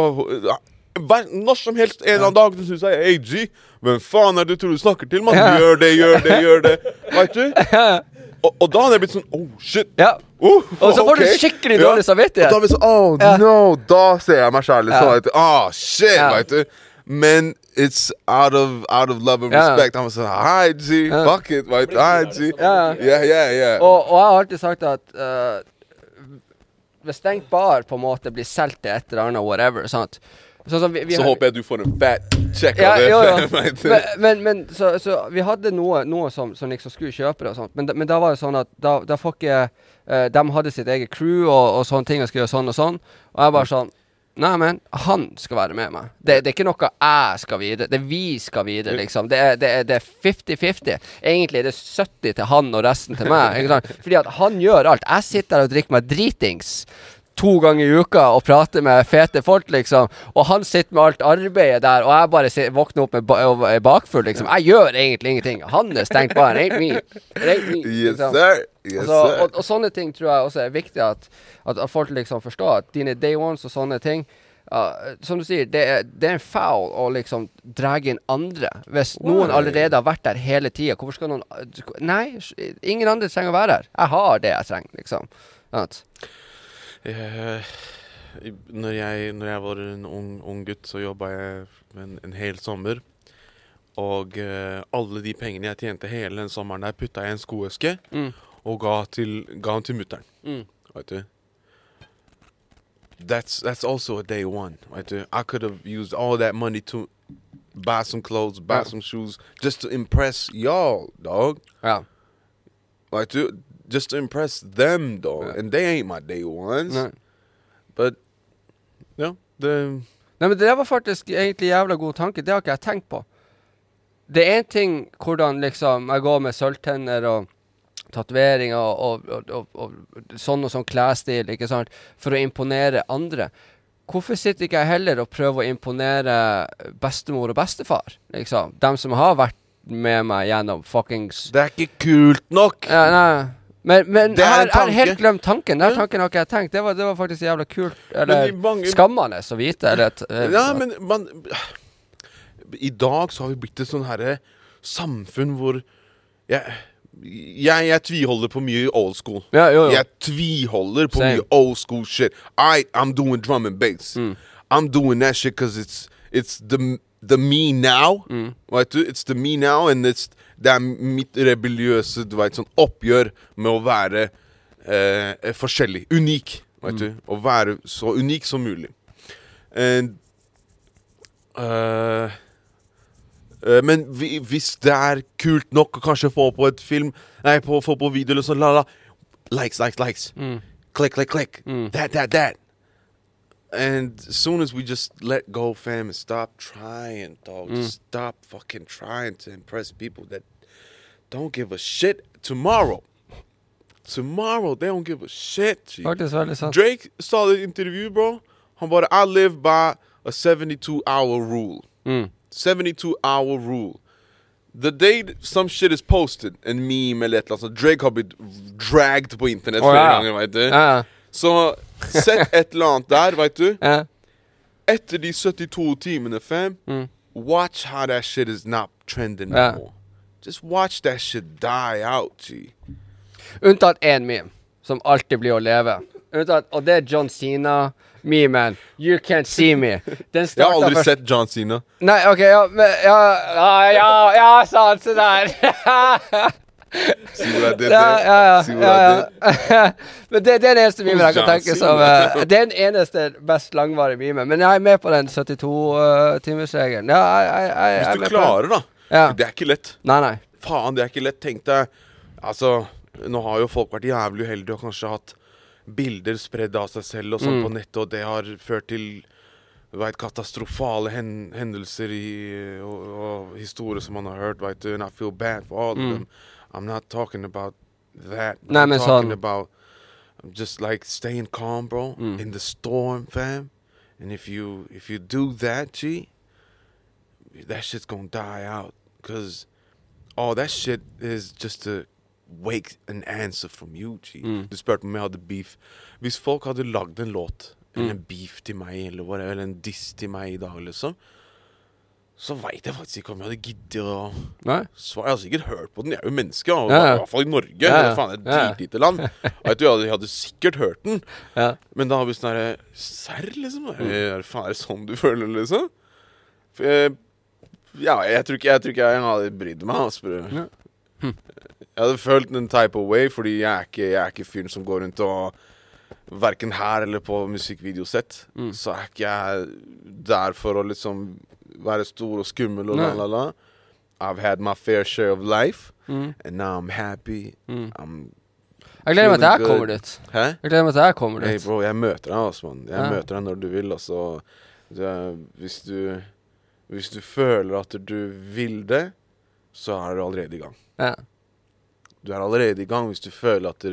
S1: når som helst en eller annen dag du synes jeg AG, hvem faen du tror du snakker til, man? Gjør det. Vet du? Og da har jeg blitt sånn, oh shit.
S2: Og så får du skikkelig dårlig samvittighet.
S1: Og da blir det sånn, no, da ser jeg meg selv sånn, shit, vet du. Men it's out of love and respect. Han var sånn, hi G, fuck it, vet du, hi G. Yeah.
S2: Og jeg har alltid sagt at hvis stengt bar på en måte blir selv til et eller annet, whatever, sant? Så
S1: håper jeg du får en fat check av det.
S2: Men så vi hadde noe som liksom skulle kjøpe det og sånt, men da var det sånn at da folk de hadde sitt eget crew og sånne ting og skulle gjøre sånn og sånn, og jeg bare sånn, nei, men han skal være med meg. Det ikke noe jeg skal videre, det vi skal videre, liksom. Det 50-50. Egentlig det 70 til han og resten til meg, ikke sant? Fordi at han gjør alt. Jeg sitter der og drikker meg dritings 2 ganger i uka og prater med fete folk, liksom. Og han sitter med alt arbeidet der, og jeg bare våkner opp med bakfull, liksom. Jeg gjør egentlig ingenting. Han stengt bare. It ain't me.
S1: Yes, sir.
S2: Og sånne ting tror jeg også viktig at folk liksom forstår at dine day ones og sånne ting, som du sier, det en foul å liksom drage inn andre. Hvis noen allerede har vært der hele tiden, hvorfor skal noen... Nei, ingen andre trenger å være her. Jeg har det jeg trenger, liksom.
S1: Når jeg var en ung gutt, så jobbet jeg en hel sommer. Og alle de pengene jeg tjente hele den sommeren der, puttet jeg i en skoeske og ga han til mutteren. Vet du? That's also a day one. Vet du? I could have used all that money to buy some clothes, buy some shoes, just to impress y'all, dog. Vet du? Just to impress them, dog. And they ain't my day ones. But, Nei,
S2: men det var faktisk egentlig jævla god tanke. Det har ikke jeg tenkt på. Det en ting hvordan liksom jeg går med sølvtenner og tatoveringer og sånn klesstil, ikke sant? For å imponere andre. Hvorfor sitter ikke jeg heller og prøver å imponere bestemor og bestefar? Liksom? Dem som har vært med meg gjennom fuckings...
S1: Det ikke kult nok!
S2: Nei. Men jeg har helt glemt tanken. Den tanken har ikke jeg tenkt. Det var faktisk jævla kult. Eller skammende å vite.
S1: Men I dag så har vi blitt et sånn her samfunn hvor Jeg tviholder på mye old school.
S2: Ja, jo.
S1: Jeg tviholder på
S2: Same.
S1: mye old school shit. I'm doing drum and bass. I'm doing that shit because it's the me now. Vet du? It's the me now, and det mitt rebelliøse sånn oppgjør med å være forskjellig. Unik. Vet du? Å være så unik som mulig. And men hvis det kult nok å kanskje få på et film, få på video eller sånn, likes. Click. That. And as soon as we just let go, fam, and stop trying, dog, just stop fucking trying to impress people that don't give a shit tomorrow, they don't give a shit.
S2: Faktisk veldig sant.
S1: Drake sa det I interview, bro. Han bare, I live by a 72-hour rule. 72-hour rule. The day some shit is posted, en meme eller et eller annet, så Drake har blitt dragged på internett flere ganger, vet du. Så sett et eller annet der, vet du. Etter de 72 timene, fam, watch how that shit is not trending anymore. Just watch that shit die out, G.
S2: Unntatt en meme, som alltid blir å leve. Og det John Cena-memen. You can't see me. Den
S1: Jeg har aldri sett John Cena.
S2: Nei, ok, ja, sant, se der.
S1: See what I did there? See what I did?
S2: Men det den eneste memen jeg kan tenke som det den eneste best langvarige memen. Men jeg med på den 72-timersregelen.
S1: Hvis du klarer da. Det ikke lett.
S2: Nei.
S1: Faen, det ikke lett. Tenk deg, altså, nå har jo folk vært jævlig uheldige og kanskje hatt bilder spredd av seg selv og sånn på nettet, og det har ført til katastrofale hendelser og historier som man har hørt, vet du, and I feel bad for all of them. I'm not talking about that. I'm talking about just like staying calm, bro, in the storm, fam. And if you do that, G, that shit's gonna die out. Because all that shit is just to wake an answer from you, G. Du spurte om jeg hadde beef. Hvis folk hadde lagd en låt, eller en beef til meg, eller en diss til meg I dag, liksom, så vet jeg faktisk ikke om jeg hadde giddet å svare. Jeg har sikkert hørt på den. Jeg jo menneske, I hvert fall I Norge. Det faen et dritlite land. Jeg hadde sikkert hørt den. Men da har vi sånn her, serr, liksom? Faen, det sånn du føler, liksom? Jeg tror ikke jeg hadde brydd meg, spør. Jeg hadde følt en type of way, fordi jeg ikke fyren som går rundt og hverken her eller på musikkvideosett, så ikke jeg der for å liksom være stor og skummel og la. I've had my fair share of life, and now I'm happy.
S2: Jeg gleder meg til jeg kommer dit.
S1: Hæ?
S2: Jeg gleder meg til jeg kommer dit.
S1: Hey bro, jeg møter deg, altså, man. Jeg møter deg når du vil, altså. Hvis du føler at du vil det, så du allerede I gang. Du allerede I gang hvis du føler at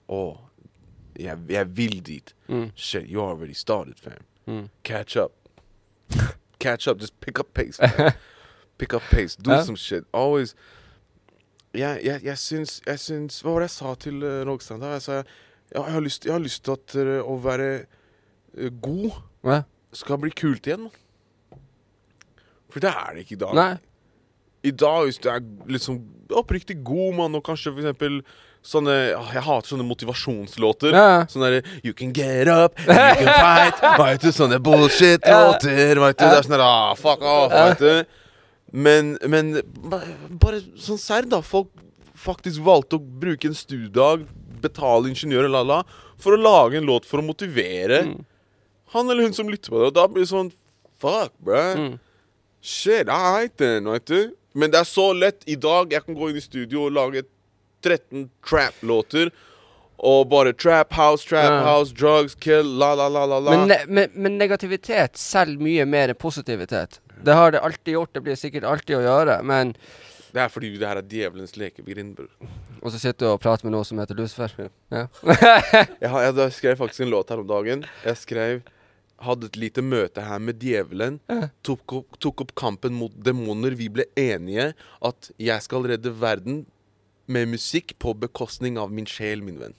S1: jeg vil dit. Shit, you already started, fam. Catch up. Just pick up pace, man. Pick up pace. Do some shit. Always. Jeg syns hva var det jeg sa til Rogstrand da? Jeg sa, jeg har lyst til at å være god skal bli kult igjen. For det det ikke I dag.
S2: Nei.
S1: I dag, hvis du liksom oppriktig god, mann, og kanskje for eksempel sånne, jeg hater sånne motivasjonslåter. Sånne der, you can get up, you can fight, vet du, sånne bullshit-låter, vet du, det sånn der, fuck off, vet du. Men bare sånn sær da, folk faktisk valgte å bruke en studiedag, betale ingeniører, for å lage en låt for å motivere han eller hun som lytter på det, og da blir det sånn, fuck, bro. Shit, alright then, vet du. Men det så lett I dag, jeg kan gå inn I studio og lage 13 trap-låter, og bare trap house, drugs, kill, la.
S2: Men negativitet selv mye mer enn positivitet. Det har det alltid gjort, det blir sikkert alltid å gjøre, men
S1: det fordi det her djevelens lekebegrind, bror.
S2: Og så sitter du og prater med noe som heter Lucifer.
S1: Jeg skrev faktisk en låt her om dagen. Jeg hadde et lite møte her med djevelen, tok opp kampen mot demoner. Vi ble enige at jeg skal redde verden med musikk på bekostning av min sjel, min venn.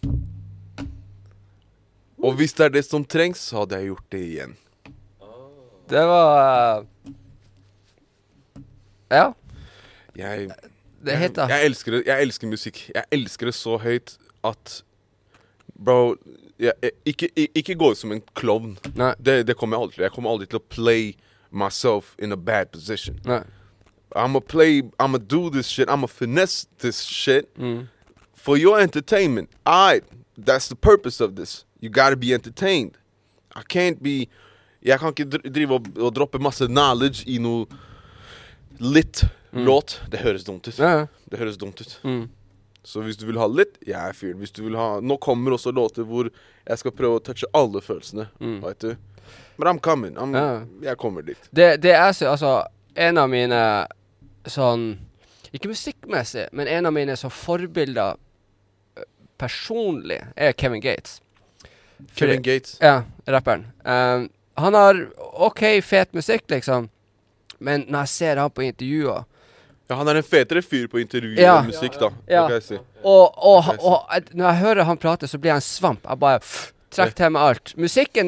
S1: Og hvis det det som trengs, så hadde jeg gjort det igjen.
S2: Det var... Ja. det heter?
S1: Jeg elsker det. Jeg elsker musikk. Jeg elsker det så høyt at bro, ikke gå ut som en klovn. Det kommer jeg aldri til. Jeg kommer aldri til å play myself in a bad position. I'ma do this shit. I'ma finesse this shit for your entertainment. That's the purpose of this. You gotta be entertained. Jeg kan ikke drive og droppe masse knowledge i noe litt låt. Det høres dumt ut. Det høres dumt ut. Så hvis du vil ha litt, jeg er fyren. Hvis du vil ha, nå kommer også låter hvor jeg skal prøve å touche alle følelsene, vet du. But I'm coming. Jeg kommer dit.
S2: Det er altså en av mine sånn, ikke musikkmessig, men en av mine så forbilder personlig Kevin Gates.
S1: Kevin Gates?
S2: Ja, rapperen. Han har fet musikk, liksom. Men når jeg ser han på intervjuer...
S1: Ja, han er en fetere fyr på intervjuer og musikk, da. Det kan jeg si.
S2: Og når jeg hører han prate, så blir jeg en svamp. Jeg bare trekker til med alt. Musikken,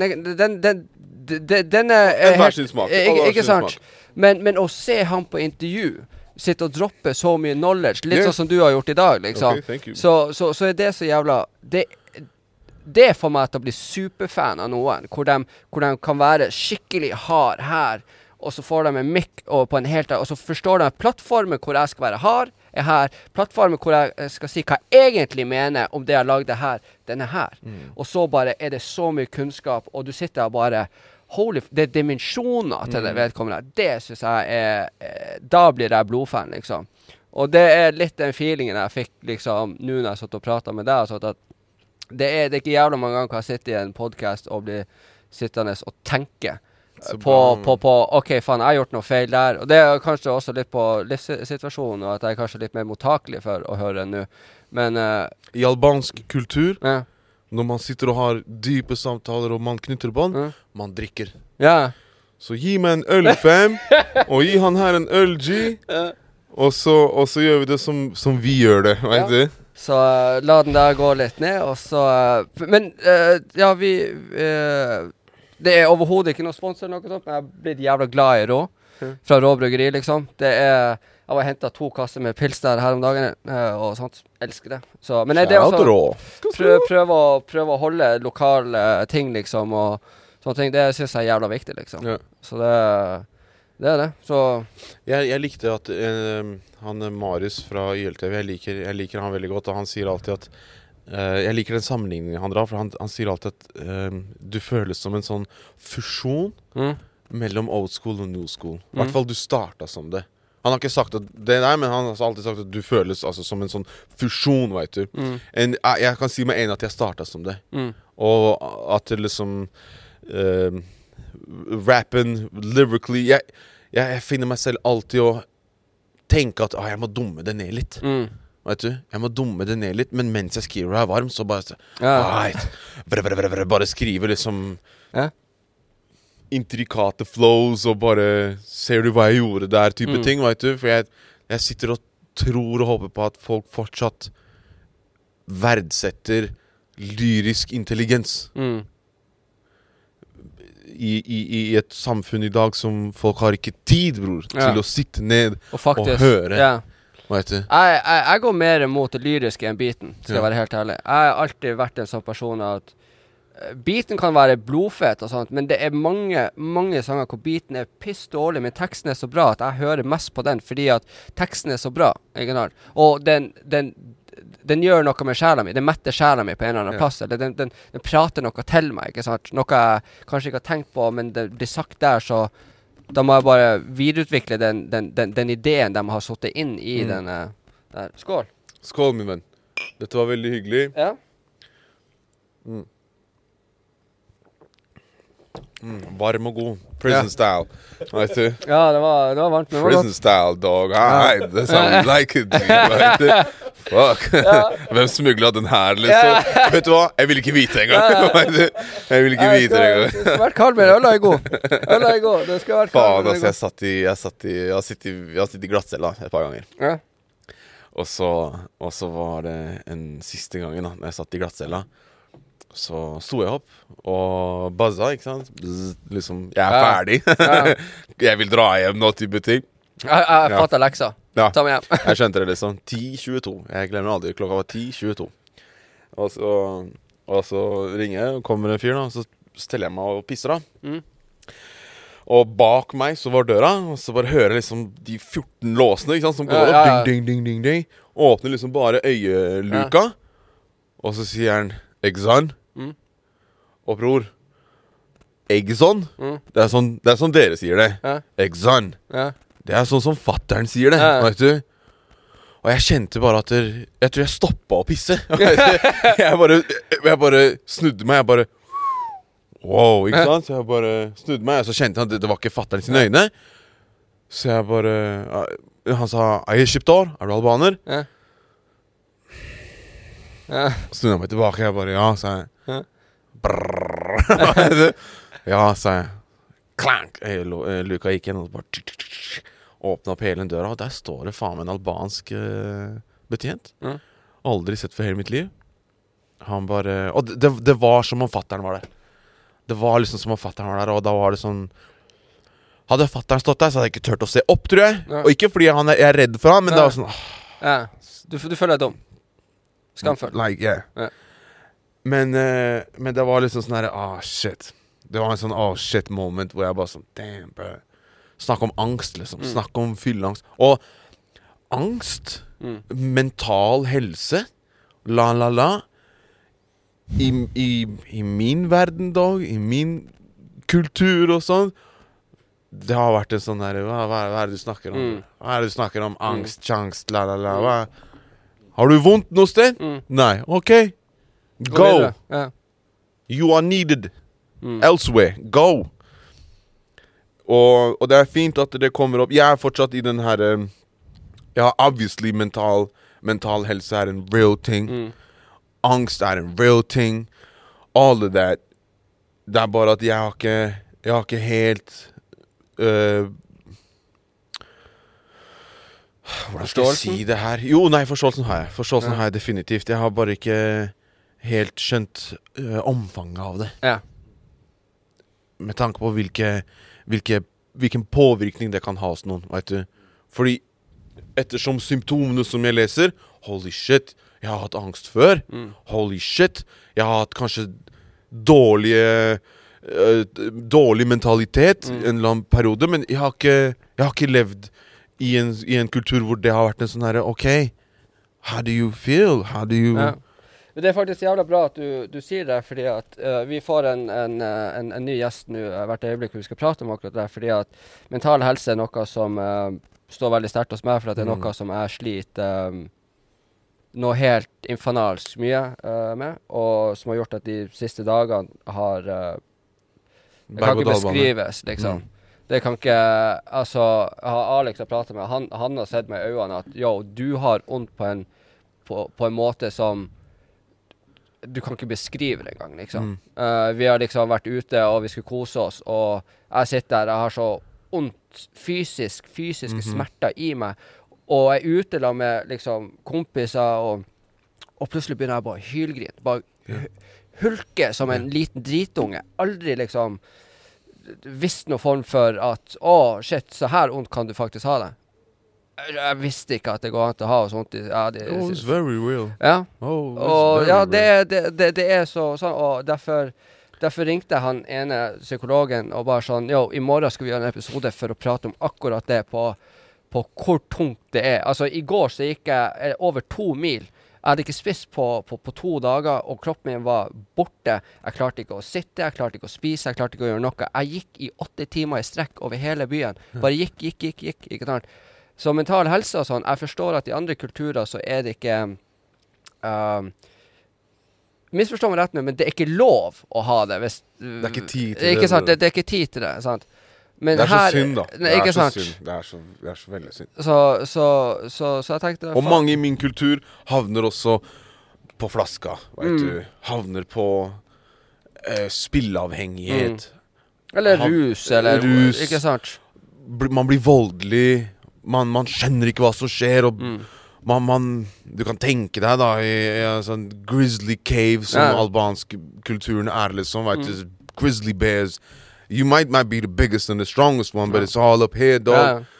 S2: den er...
S1: En hver sin smak.
S2: Ikke sant? Men å se han på intervju, sitte og droppe så mye knowledge, litt sånn som du har gjort i dag, liksom.
S1: Okay,
S2: så er det så jævla... Det får meg til å bli superfan av noen, hvor de kan være skikkelig hard her, og så får de en mic og på en helt, og så forstår de plattformen hvor jeg skal være hard, er her. Plattformen hvor jeg skal si hva jeg egentlig mener om det jeg lagde her, den er her. Og så bare er det så mye kunnskap, og du sitter og bare, det er dimensjoner til det vedkommende. Det synes jeg er, da blir jeg blodfan, liksom. Og det er litt den feelingen jeg fikk, liksom, nå når jeg satt og pratet med deg, sånn at det er ikke jævla mange ganger jeg sitter i en podcast og blir sittende og tenke på ok, faen, jeg har gjort noe feil der. Og det er kanskje også litt på livssituasjonen, og at jeg er kanskje litt mer mottakelig for å høre nå. Men
S1: i albansk kultur, når man sitter og har dype samtaler og man knytter bånd, man drikker. Så gi meg en øl 5, og gi han her en øl G, og så gjør vi det som vi gjør det, vet du?
S2: Så la den der gå litt ned, og så... Men, det er overhodet ikke noe sponsor eller noe sånt, men jeg har blitt jævla glad i rå. Fra Rå Bryggeri, liksom. Det er... Jeg har hentet 2 kasser med pils der her om dagen, og sånt. Elsker det. Så, men det er også... Prøve å holde lokale ting, liksom, og sånne ting. Det synes jeg er jævla viktig, liksom. Så det er det. Så...
S1: Jeg likte at han Marius fra YLTV, jeg liker han veldig godt, og han sier alltid at jeg liker den sammenligningen han drar, for han sier alltid at du føles som en sånn fusjon mellom old school og new school. I hvert fall du startet som det. Han har ikke sagt at det der, men han har alltid sagt at du føles altså, som en sånn fusjon, vet du. Jeg kan si med en at jeg startet som det. Og at det liksom... rappen, lyrically jeg finner meg selv alltid å tenke at jeg må dumme det ned litt vet du, jeg må dumme det ned litt men mens jeg skriver og er varm så bare bare skriver liksom intrikate flows og bare ser du hva jeg gjorde der type ting, vet du, for jeg sitter og tror og håper på at folk fortsatt verdsetter lyrisk intelligens i et samfunn i dag som folk har ikke tid, bror, til å sitte ned og høre. Vet du?
S2: Jeg går mer mot det lyriske enn beaten, skal jeg være helt ærlig. Jeg har alltid vært en sånn person at beaten kan være blodfet og sånt, men det er mange sanger hvor beaten er piss dårlig, men teksten er så bra at jeg hører mest på den, fordi at teksten er så bra, ikke sant? Og den gjør noe med sjela mi, den metter sjela mi på en eller annen plass, eller den prater noe til meg, ikke sant? Noe jeg kanskje ikke har tenkt på, men det blir sagt der, så da må jeg bare videreutvikle den ideen de har satt inn i den der. Skål!
S1: Skål, min venn. Dette var veldig hyggelig.
S2: Ja.
S1: Varm og god. Prison style. Vet du?
S2: Ja, det var varmt. Men
S1: Prison style, dog. That sounds like it. Vet du? Fuck. Hvem smuglet den her, liksom? Vet du hva? Jeg vil ikke vite engang. Jeg vil ikke vite det engang.
S2: Det skal være kald, men øl er god. Øl er god. Det skal være kald.
S1: Faen, altså, jeg har sittet i glattcella et par ganger. Ja. Og så var det en siste gangen da, når jeg satt i glattcella. Så sto jeg opp og buzza, ikke sant? Liksom, jeg er ferdig. Jeg vil dra hjem nå type ting.
S2: Jeg fatter leksa.
S1: Ja.
S2: Ta meg hjem.
S1: Jeg skjønte det liksom 10:22. Jeg glemmer aldri, klokka var 10:22. Og så ringer jeg, og kommer en fyr da, så steller jeg meg og pisser da. Og bak meg så var døra, og så bare hører jeg liksom de 14 låsene, ikke sant, som går opp, ding, ding, ding, ding, ding. Åpner liksom bare øyeluka, og så sier han, Exxon. Og bror, Exxon, det er sånn dere sier det. Exxon. Det er sånn som fatteren sier det, vet du. Og jeg kjente bare at jeg tror jeg stoppet å pisse. jeg bare snudde meg, jeg bare wow, ikke sant? Så jeg bare snudde meg, og så kjente han at det var ikke fatteren sine øyne. Så jeg bare han sa, er Shqiptar? Er du albaner? Så snudde jeg meg tilbake, jeg bare, ja, sa jeg. Ja, sa jeg. Klank! Luka gikk igjen, og bare åpnet opp hele døra, og der står det faen med en albansk betjent. Aldri sett for hele mitt liv. Han bare, og det var som om fatteren var der. Det var liksom som om fatteren var der, og da var det sånn, hadde fatteren stått der, så hadde jeg ikke tørt å se opp, tror jeg. Og ikke fordi jeg er redd for han, men det var sånn
S2: Du føler deg dum. Skamfull.
S1: Like, yeah. Men det var liksom sånn her, shit. Det var en sånn shit moment hvor jeg bare sånn, damn, bro. Snakk om angst, liksom. Snakk om fylleangst. Og angst, mental helse, la. I min verden dog, i min kultur og sånn, det har vært en sånn der, hva er det du snakker om? Hva er det du snakker om? Angst, changst, la. Har du vondt noe sted? Nei, ok. Go. You are needed elsewhere. Go. Og det er fint at det kommer opp. Jeg er fortsatt i den her obviously mental helse er en real ting. Angst er en real ting. All of that. Det er bare at jeg har ikke helt hvordan skal jeg si det her? Jo, nei, forståelsen har jeg definitivt. Jeg har bare ikke helt skjønt omfanget av det. Med tanke på hvilken påvirkning det kan ha hos noen, vet du. Fordi ettersom symptomene som jeg leser, holy shit, jeg har hatt angst før. Holy shit, jeg har hatt kanskje dårlig mentalitet en eller annen periode, men jeg har ikke levd i en kultur hvor det har vært en sånn her, ok, how do you feel? How do you...
S2: Det er faktisk jævla bra at du sier det, fordi at vi får en ny gjest nå hvert øyeblikk hvor vi skal prate om akkurat det, fordi at mental helse er noe som står veldig sterkt hos meg, for at det er noe som jeg sliter noe helt infanalsk mye med, og som har gjort at de siste dagene har det kan ikke beskrives, liksom. Det kan ikke, altså, Alex har pratet med, han har sett meg i øynene at, du har ondt på en måte som du kan ikke beskrive det engang, liksom. Vi har liksom vært ute, og vi skulle kose oss, og jeg sitter der, jeg har så ondt fysiske smerter i meg, og jeg er ute med liksom kompiser, og plutselig begynner jeg bare å hylgrine, bare hulke som en liten dritunge. Aldri liksom visst noen form for at, shit, så her ondt kan du faktisk ha det. Jeg visste ikke at det går an til å ha sånt.
S1: It was very real.
S2: Ja, det er sånn, og derfor ringte han ene psykologen og bare sånn, i morgen skal vi gjøre en episode for å prate om akkurat det på hvor tungt det er. Altså, i går så gikk jeg over 2 mil. Jeg hadde ikke spist på 2 dager, og kroppen min var borte. Jeg klarte ikke å sitte, jeg klarte ikke å spise, jeg klarte ikke å gjøre noe. Jeg gikk i 8 timer i strekk over hele byen. Bare gikk, ikke sant? Så mental helse og sånn, jeg forstår at i andre kulturer så er det ikke misforstår meg rett nå, men det er ikke lov å ha det hvis,
S1: det er ikke tid til
S2: ikke sant? Det er ikke tid til det, sant? Men
S1: det er
S2: her,
S1: så synd da. Det er så synd. Det er så veldig synd.
S2: Så jeg tenkte...
S1: Og mange i min kultur havner også på flaska, vet du. Havner på spilleavhengighet.
S2: Eller rus, ikke sant?
S1: Man blir voldelig. Man skjønner ikke hva som skjer, og du kan tenke deg da i en sånn grizzly cave som albansk kulturen er liksom, vet du. Grizzly bears. You might be the biggest and the strongest one, but it's all up here, dog.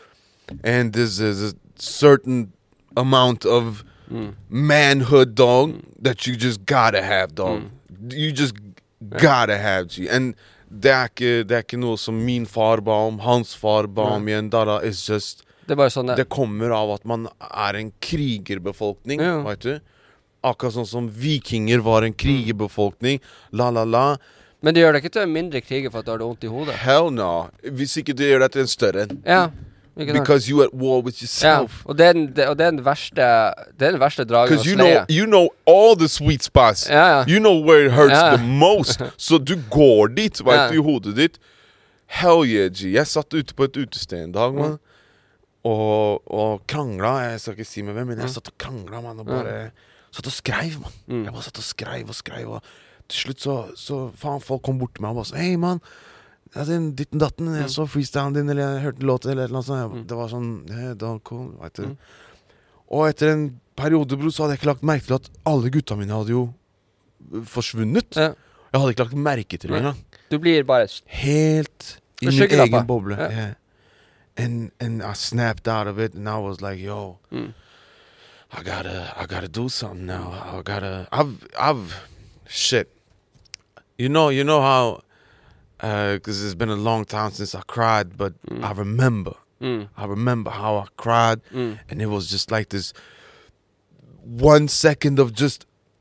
S1: and there's a certain amount of manhood, dog, that you just gotta have, dog. You just gotta have, G. And det er ikke noe som min far ba om, hans far ba om igjen, Dara. It's just
S2: Det er bare sånn det.
S1: Det kommer av at man er en krigerbefolkning, vet du? Akkurat sånn som vikinger var en krigerbefolkning, la.
S2: Men det gjør det ikke til en mindre kriger for at du har det vondt i hodet.
S1: Hell no. Hvis ikke du gjør det til en større en.
S2: Ja.
S1: Because you at war with yourself.
S2: Ja. Og det er den verste dragen å sleie.
S1: You know all the sweet spots.
S2: Ja.
S1: You know where it hurts the most. Så du går dit, vet du, i hodet ditt. Hell yeah, G. Jeg satt ute på et utested en dag, man. Og krangla. Jeg skal ikke si med hvem, men jeg satt og krangla, man. Og bare satt og skrev, man. Jeg bare satt og skrev. Og til slutt så faen, folk kom bort til meg og bare sånn, hei, man. Den ditten datten, jeg så freestylen din, eller jeg hørte låten, eller noe sånt. Det var sånn, det var cool, vet du. Og etter en periode, bro, så hadde jeg ikke lagt merke til at alle gutta mine hadde jo forsvunnet. Jeg hadde ikke lagt merke til det engang.
S2: Du blir bare
S1: helt i min egen boble. And I snapped out of it, and I was like, yo, I gotta do something now. I've shit. You know how, because it's been a long time since I cried, but I remember how I cried, and it was just like this 1 second of just,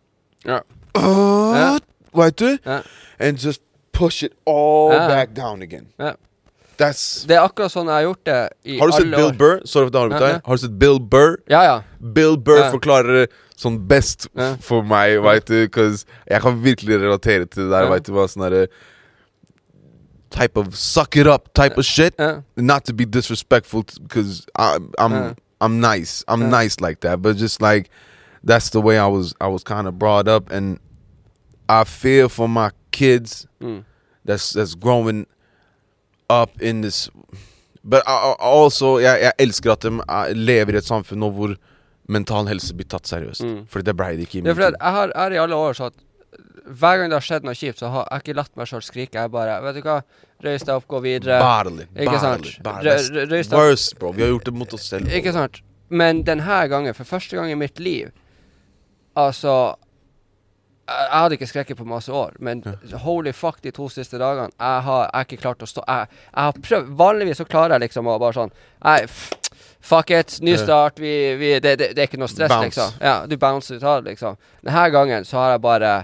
S1: right there, and just push it all back down again. Det
S2: akkurat sånn jeg har gjort det i alle år.
S1: Har du sett Bill Burr? Sorry for det har du sett Bill Burr?
S2: Ja.
S1: Bill Burr forklarer det sånn best for meg, vet du, because jeg kan virkelig relatere til det der, vet du, hva sånn der type of suck it up type of shit. Not to be disrespectful, because I'm nice. I'm nice like that, but just like that's the way I was kind of brought up, and I feel for my kids that's growing up in this, but I also jeg elsker at de lever i et samfunn nå hvor mental helse blir tatt seriøst, for det ble det ikke i min tid.
S2: Jeg har i alle år så at hver gang det har skjedd noe kjipt, så har jeg ikke latt meg selv skrike. Jeg bare, vet du hva, røys deg opp, gå videre.
S1: Battle it. Worse, bro. Vi har gjort det mot oss selv.
S2: Ikke sant? Men denne gangen, for første gang i mitt liv, altså, jeg hadde ikke skrekket på masse år, men holy fuck, de 2 siste dagene, jeg har ikke klart å stå. Jeg har prøvd, vanligvis så klarer jeg liksom å bare sånn, fuck it, ny start, det er ikke noe stress, bounce. Liksom. Ja, du bouncer ut av det, liksom. Denne gangen så har jeg bare,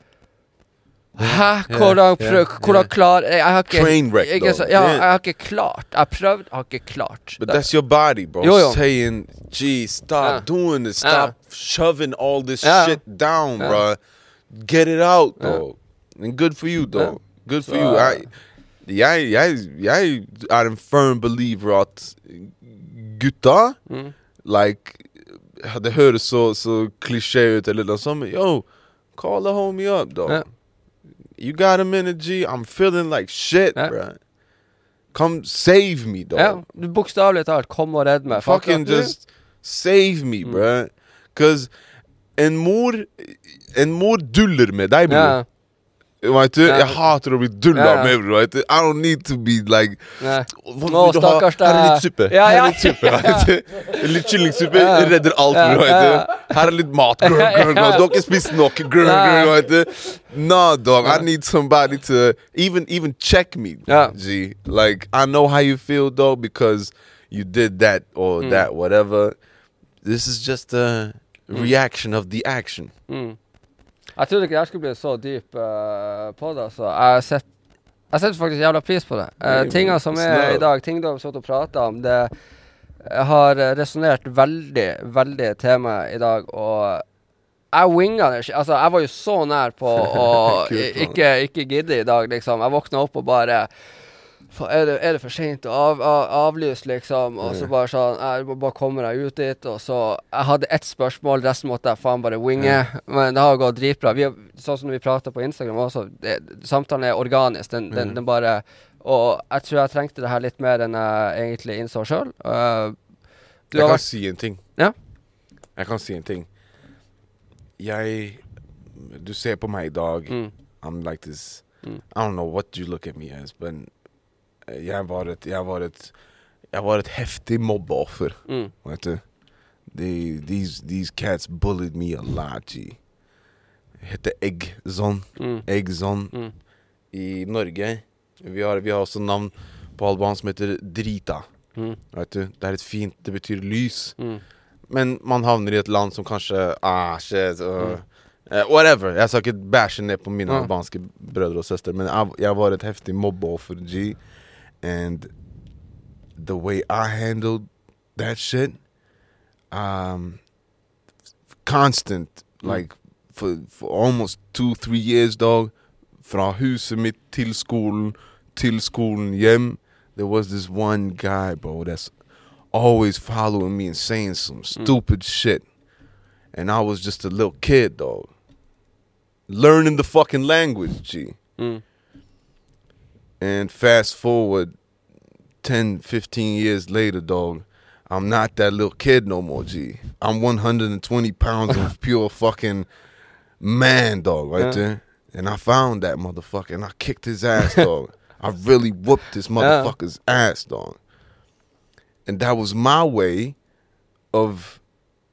S2: hvordan klar, jeg har ikke,
S1: Trainwreck,
S2: jeg har ikke klart, jeg har prøvd, jeg har ikke klart.
S1: But that's your body, bro, saying, gee, stop doing this, stop shoving all this shit down, bro. Get it out, dog. And good for you, dog. Good for you. Jeg en firm believer at gutta, like, det høres så klisjé ut eller noe sånt, men yo, call the homie up, dog. You got a minute, G? I'm feeling like shit, bro. Come save me, dog.
S2: Ja, du bokstavlig talt, kom og redd meg.
S1: Fucking just save me, bro. Because en mor duller med deg, bro. Vet du, jeg hater å bli dullet med, bro. Vet du? I don't need to be like,
S2: nå stakkars deg.
S1: Her litt suppe. Her litt suppe, vet du. Litt kyllingsuppe redder alt, bro, vet du. Her litt mat, girl. Du har ikke spist nok, girl, vet du. Nah, dog, I need somebody to even check me, G. Like, I know how you feel, though, because you did that or that, whatever. This is just a reaction of the action.
S2: Jeg trodde ikke jeg skulle bli så dyp på det, så jeg setter faktisk jævla pris på det. Tingene som i dag, ting du har satt og pratet om, det har resonert veldig, veldig til meg i dag, og jeg winget det. Altså, jeg var jo så nær på å ikke gidde i dag, liksom. Jeg våknet opp og bare, er det for sent å avlyse, liksom, og så bare sånn, jeg bare kommer jeg ut dit, og så, jeg hadde ett spørsmål, resten måtte jeg faen bare winge, men det har gått dritbra. Sånn som vi prater på Instagram også, samtalen organisk, den bare, og jeg tror jeg trengte det her litt mer enn jeg egentlig innså selv.
S1: Jeg kan si en ting.
S2: Ja?
S1: Jeg kan si en ting. Du ser på meg i dag, I'm like this, I don't know what you look at me as, but jeg var et jag var ett häftigt mobboffer. Vet du? These cats bullied me a lot, G. Hette Eggzon i Norge. Vi har också namn på alban som heter Drita. Vet du? Det är ett fint, det betyder lys. Men man hamnar i ett land som kanske shit, whatever. Jag ska inte basha ner på mina albanska bröder och systrar, men jag var ett häftigt mobboffer, G. And the way I handled that shit, constant, like for almost 2-3 years, dog. Från huset mitt till skolan hem. There was this one guy, bro, that's always following me and saying some stupid shit. And I was just a little kid, dog. Learning the fucking language, G. And fast forward 10-15 years later, dog, I'm not that little kid no more, G. I'm 120 pounds of pure fucking man, dog, right there. And I found that motherfucker and I kicked his ass, dog. I really whooped this motherfucker's ass, dog. And that was my way of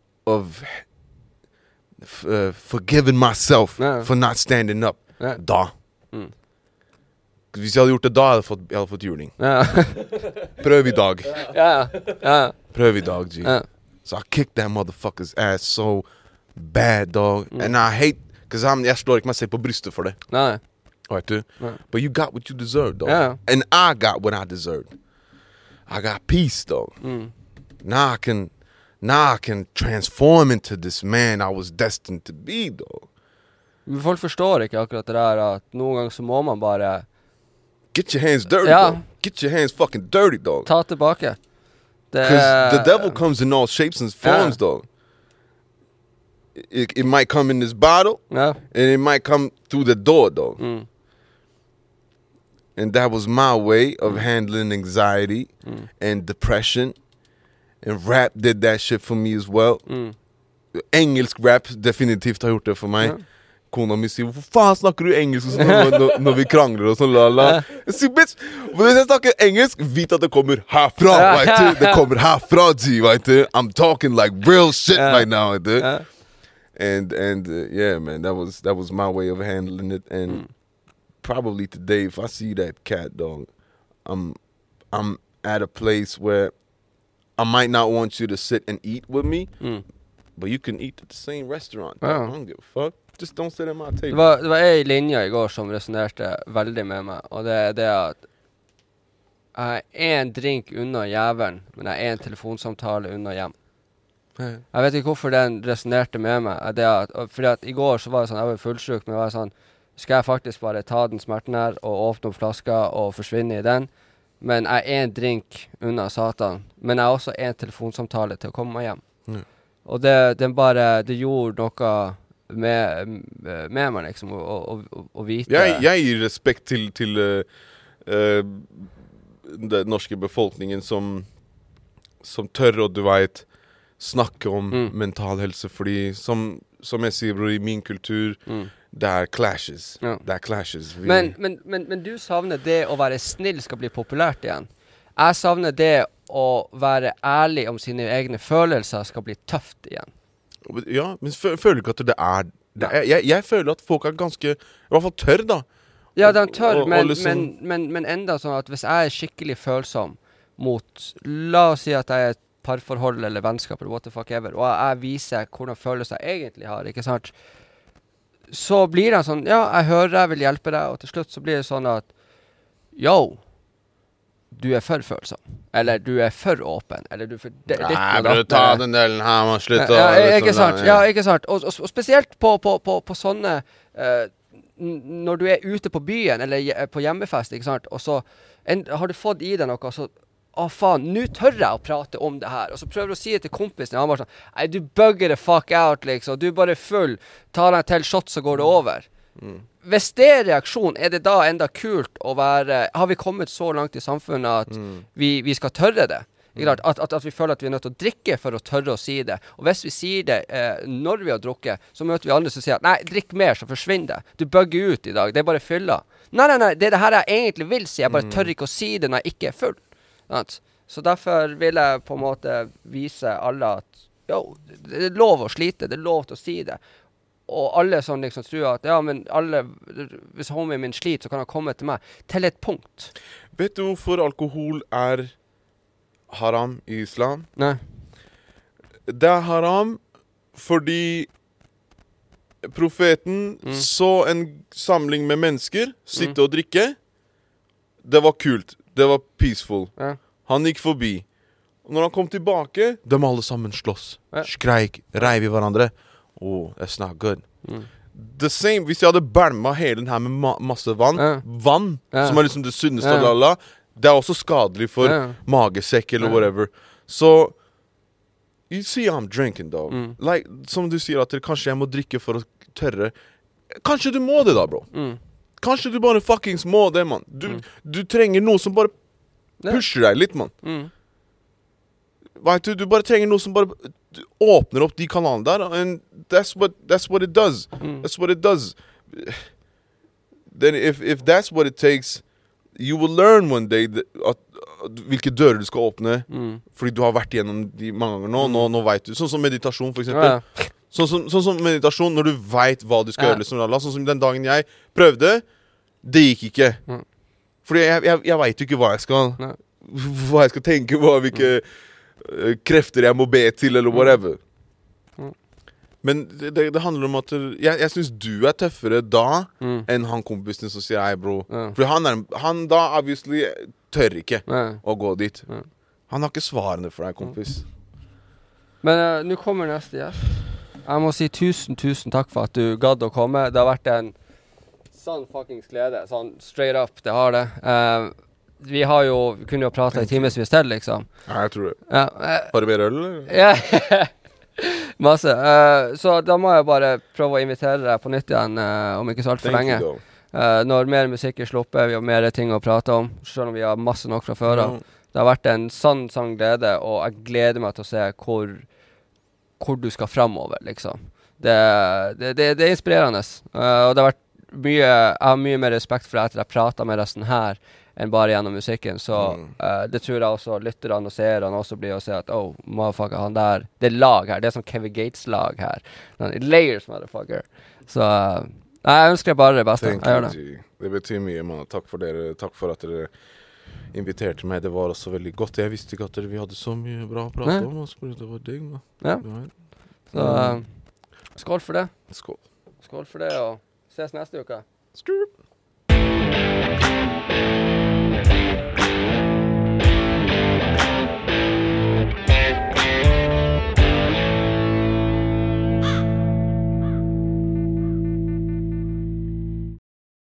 S1: forgiving myself for not standing up. Da. Hvis jeg hadde gjort det da, jeg hadde fått juling. Prøv i dag. Prøv i dag, G. So I kicked that motherfucker's ass so bad, dog. And I hate, because jeg slår ikke meg selv på brystet for det.
S2: Nei.
S1: Right, dude? But you got what you deserved, dog. And I got what I deserved. I got peace, dog. Now I can transform into this man I was destined to be, dog.
S2: Folk forstår ikke akkurat det der at noen ganger så må man bare
S1: get your hands dirty, dog. Get your hands fucking dirty, dog.
S2: Ta tilbake.
S1: Because the devil comes in all shapes and forms, dog. It might come in this bottle, and it might come through the door, dog. And that was my way of handling anxiety and depression. And rap did that shit for me as well. Engelsk rap definitivt har gjort det for meg. Kona mi sier, hvorfor faen snakker du engelsk når vi krangler og sånn, lala? Jeg sier, bitch, hvis jeg snakker engelsk, vit at det kommer herfra, vet du? Det kommer herfra, G, vet du? I'm talking like real shit right now, vet du? And yeah, man, that was my way of handling it. And probably today, if I see that cat, dog, I'm at a place where I might not want you to sit and eat with me, but you can eat at the same restaurant. I don't give a fuck. Just don't sit at my table.
S2: Det var en linje i går som resonerte veldig med meg, og det er det at jeg er en drink unna jævelen, men jeg er en telefonsamtale unna hjem. Jeg vet ikke hvorfor den resonerte med meg. Fordi at i går så var det sånn, jeg var fullsjuk, men jeg var sånn, skal jeg faktisk bare ta den smerten her og åpne opp flaska og forsvinne i den? Men jeg er en drink unna satan, men jeg er også en telefonsamtale til å komme meg hjem. Og det gjorde noe med meg liksom, å vite.
S1: Jeg gir respekt til den norske befolkningen som tør å, du vet, snakke om mental helse, fordi som jeg sier, bror, i min kultur, det er clashes. Det er clashes.
S2: Men du savner det å være snill skal bli populært igjen. Jeg savner det å være ærlig om sine egne følelser skal bli tøft igjen.
S1: Ja, men føler du ikke at det er... Jeg føler at folk er ganske, i hvert fall tørr da.
S2: Ja, de tør, men enda sånn at hvis jeg er skikkelig følsom mot, la oss si at jeg er et parforhold eller vennskap eller what the fuck ever, og jeg viser hvordan følelser jeg egentlig har, ikke sant? Så blir det sånn, ja, jeg hører, jeg vil hjelpe deg, og til slutt så blir det sånn at, yo, du er for følsom, eller du er for åpen, eller du er for...
S1: Nei, bør du ta den delen her, man slutter...
S2: Ja, ikke sant. Og spesielt på sånne... når du er ute på byen, eller på hjemmefest, ikke sant? Og så har du fått i deg noe, så... faen, nå tør jeg å prate om det her. Og så prøver du å si det til kompisen, og han bare sånn, nei, du bugger the fuck out, liksom. Du er bare full. Ta deg til shot, så går det over. Hvis det er reaksjon, er det da enda kult å være... Har vi kommet så langt i samfunnet at vi skal tørre det? At vi føler at vi er nødt til å drikke for å tørre å si det. Og hvis vi sier det når vi har drukket, så møter vi andre som sier at nei, drikk mer, så forsvinner det. Du bugger ut i dag, det er bare fylla. Nei, det er det her jeg egentlig vil si. Jeg bare tør ikke å si det når jeg ikke er full. Så derfor vil jeg på en måte vise alle at jo, det lov å slite, det lov til å si det. Og alle som liksom tror at ja, men hvis homien min sliter, så kan han komme til meg til et punkt.
S1: Vet du hvorfor alkohol haram i islam?
S2: Nei.
S1: Det haram fordi profeten så en samling med mennesker sitte og drikke. Det var kult. Det var peaceful. Ja. Han gikk forbi. Og når han kom tilbake, de alle sammen slåss. Ja. Skreik, reiv i hverandre. Oh, that's not good. The same, hvis jeg hadde bælma hele den her med masse vann, som liksom det sunneste av alla, det også skadelig for magesekk eller whatever. Så you see I'm drinking though. Like, som du sier at kanskje jeg må drikke for å tørre. Kanskje du må det da, bro. Kanskje du bare fuckings må det, man. Du trenger noe som bare pusher deg litt, man. Vet du bare trenger noe som bare åpner opp de kanalene der. And that's what it does. That's what it does. Then if that's what it takes, you will learn one day hvilke dører du skal åpne. Fordi du har vært igjennom de mange ganger nå. Nå vet du. Sånn som meditasjon, for eksempel. Sånn som meditasjon, når du vet hva du skal gjøre. Sånn som den dagen jeg prøvde, det gikk ikke. Fordi jeg vet jo ikke hva jeg skal. Hva jeg skal tenke, hvilke krefter jeg må be til, eller whatever. Men det handler om at jeg synes du tøffere da enn han kompisen som sier, hei bro. Fordi han da obviously tør ikke å gå dit. Han har ikke svarene for deg, kompis.
S2: Men nå kommer neste gjest. Jeg må si tusen takk for at du gadd å komme. Det har vært en sånn fuckings glede. Sånn straight up, det har det. Vi kunne jo prate i timesvis til, liksom.
S1: Ja, jeg tror det. Har du mer øl, eller?
S2: Ja, masse. Så da må jeg bare prøve å invitere deg på nytt igjen, om ikke så alt for lenge. Når mer musikk sluppet, vi har mer ting å prate om, selv om vi har masse nok fra før av. Det har vært en sann glede, og jeg gleder meg til å se hvor du skal fremover, liksom. Det er inspirerende. Og det har vært jeg har mye mer respekt for det etter jeg pratet med resten her, enn bare gjennom musikken, så det tror jeg også lytterne og seerne også blir å se at, oh, motherfucker, han der, det lag her, det er som Kevin Gates lag her. Layers, motherfucker. Så jeg ønsker bare det beste. Jeg gjør det.
S1: Det betyr mye, mann. Takk for dere. Takk for at dere inviterte meg. Det var også veldig godt. Jeg visste ikke at vi hadde så mye bra å prate om. Det var digg, man.
S2: Ja. Så skål for det.
S1: Skål.
S2: Skål for det, og ses neste uke.
S1: Skål.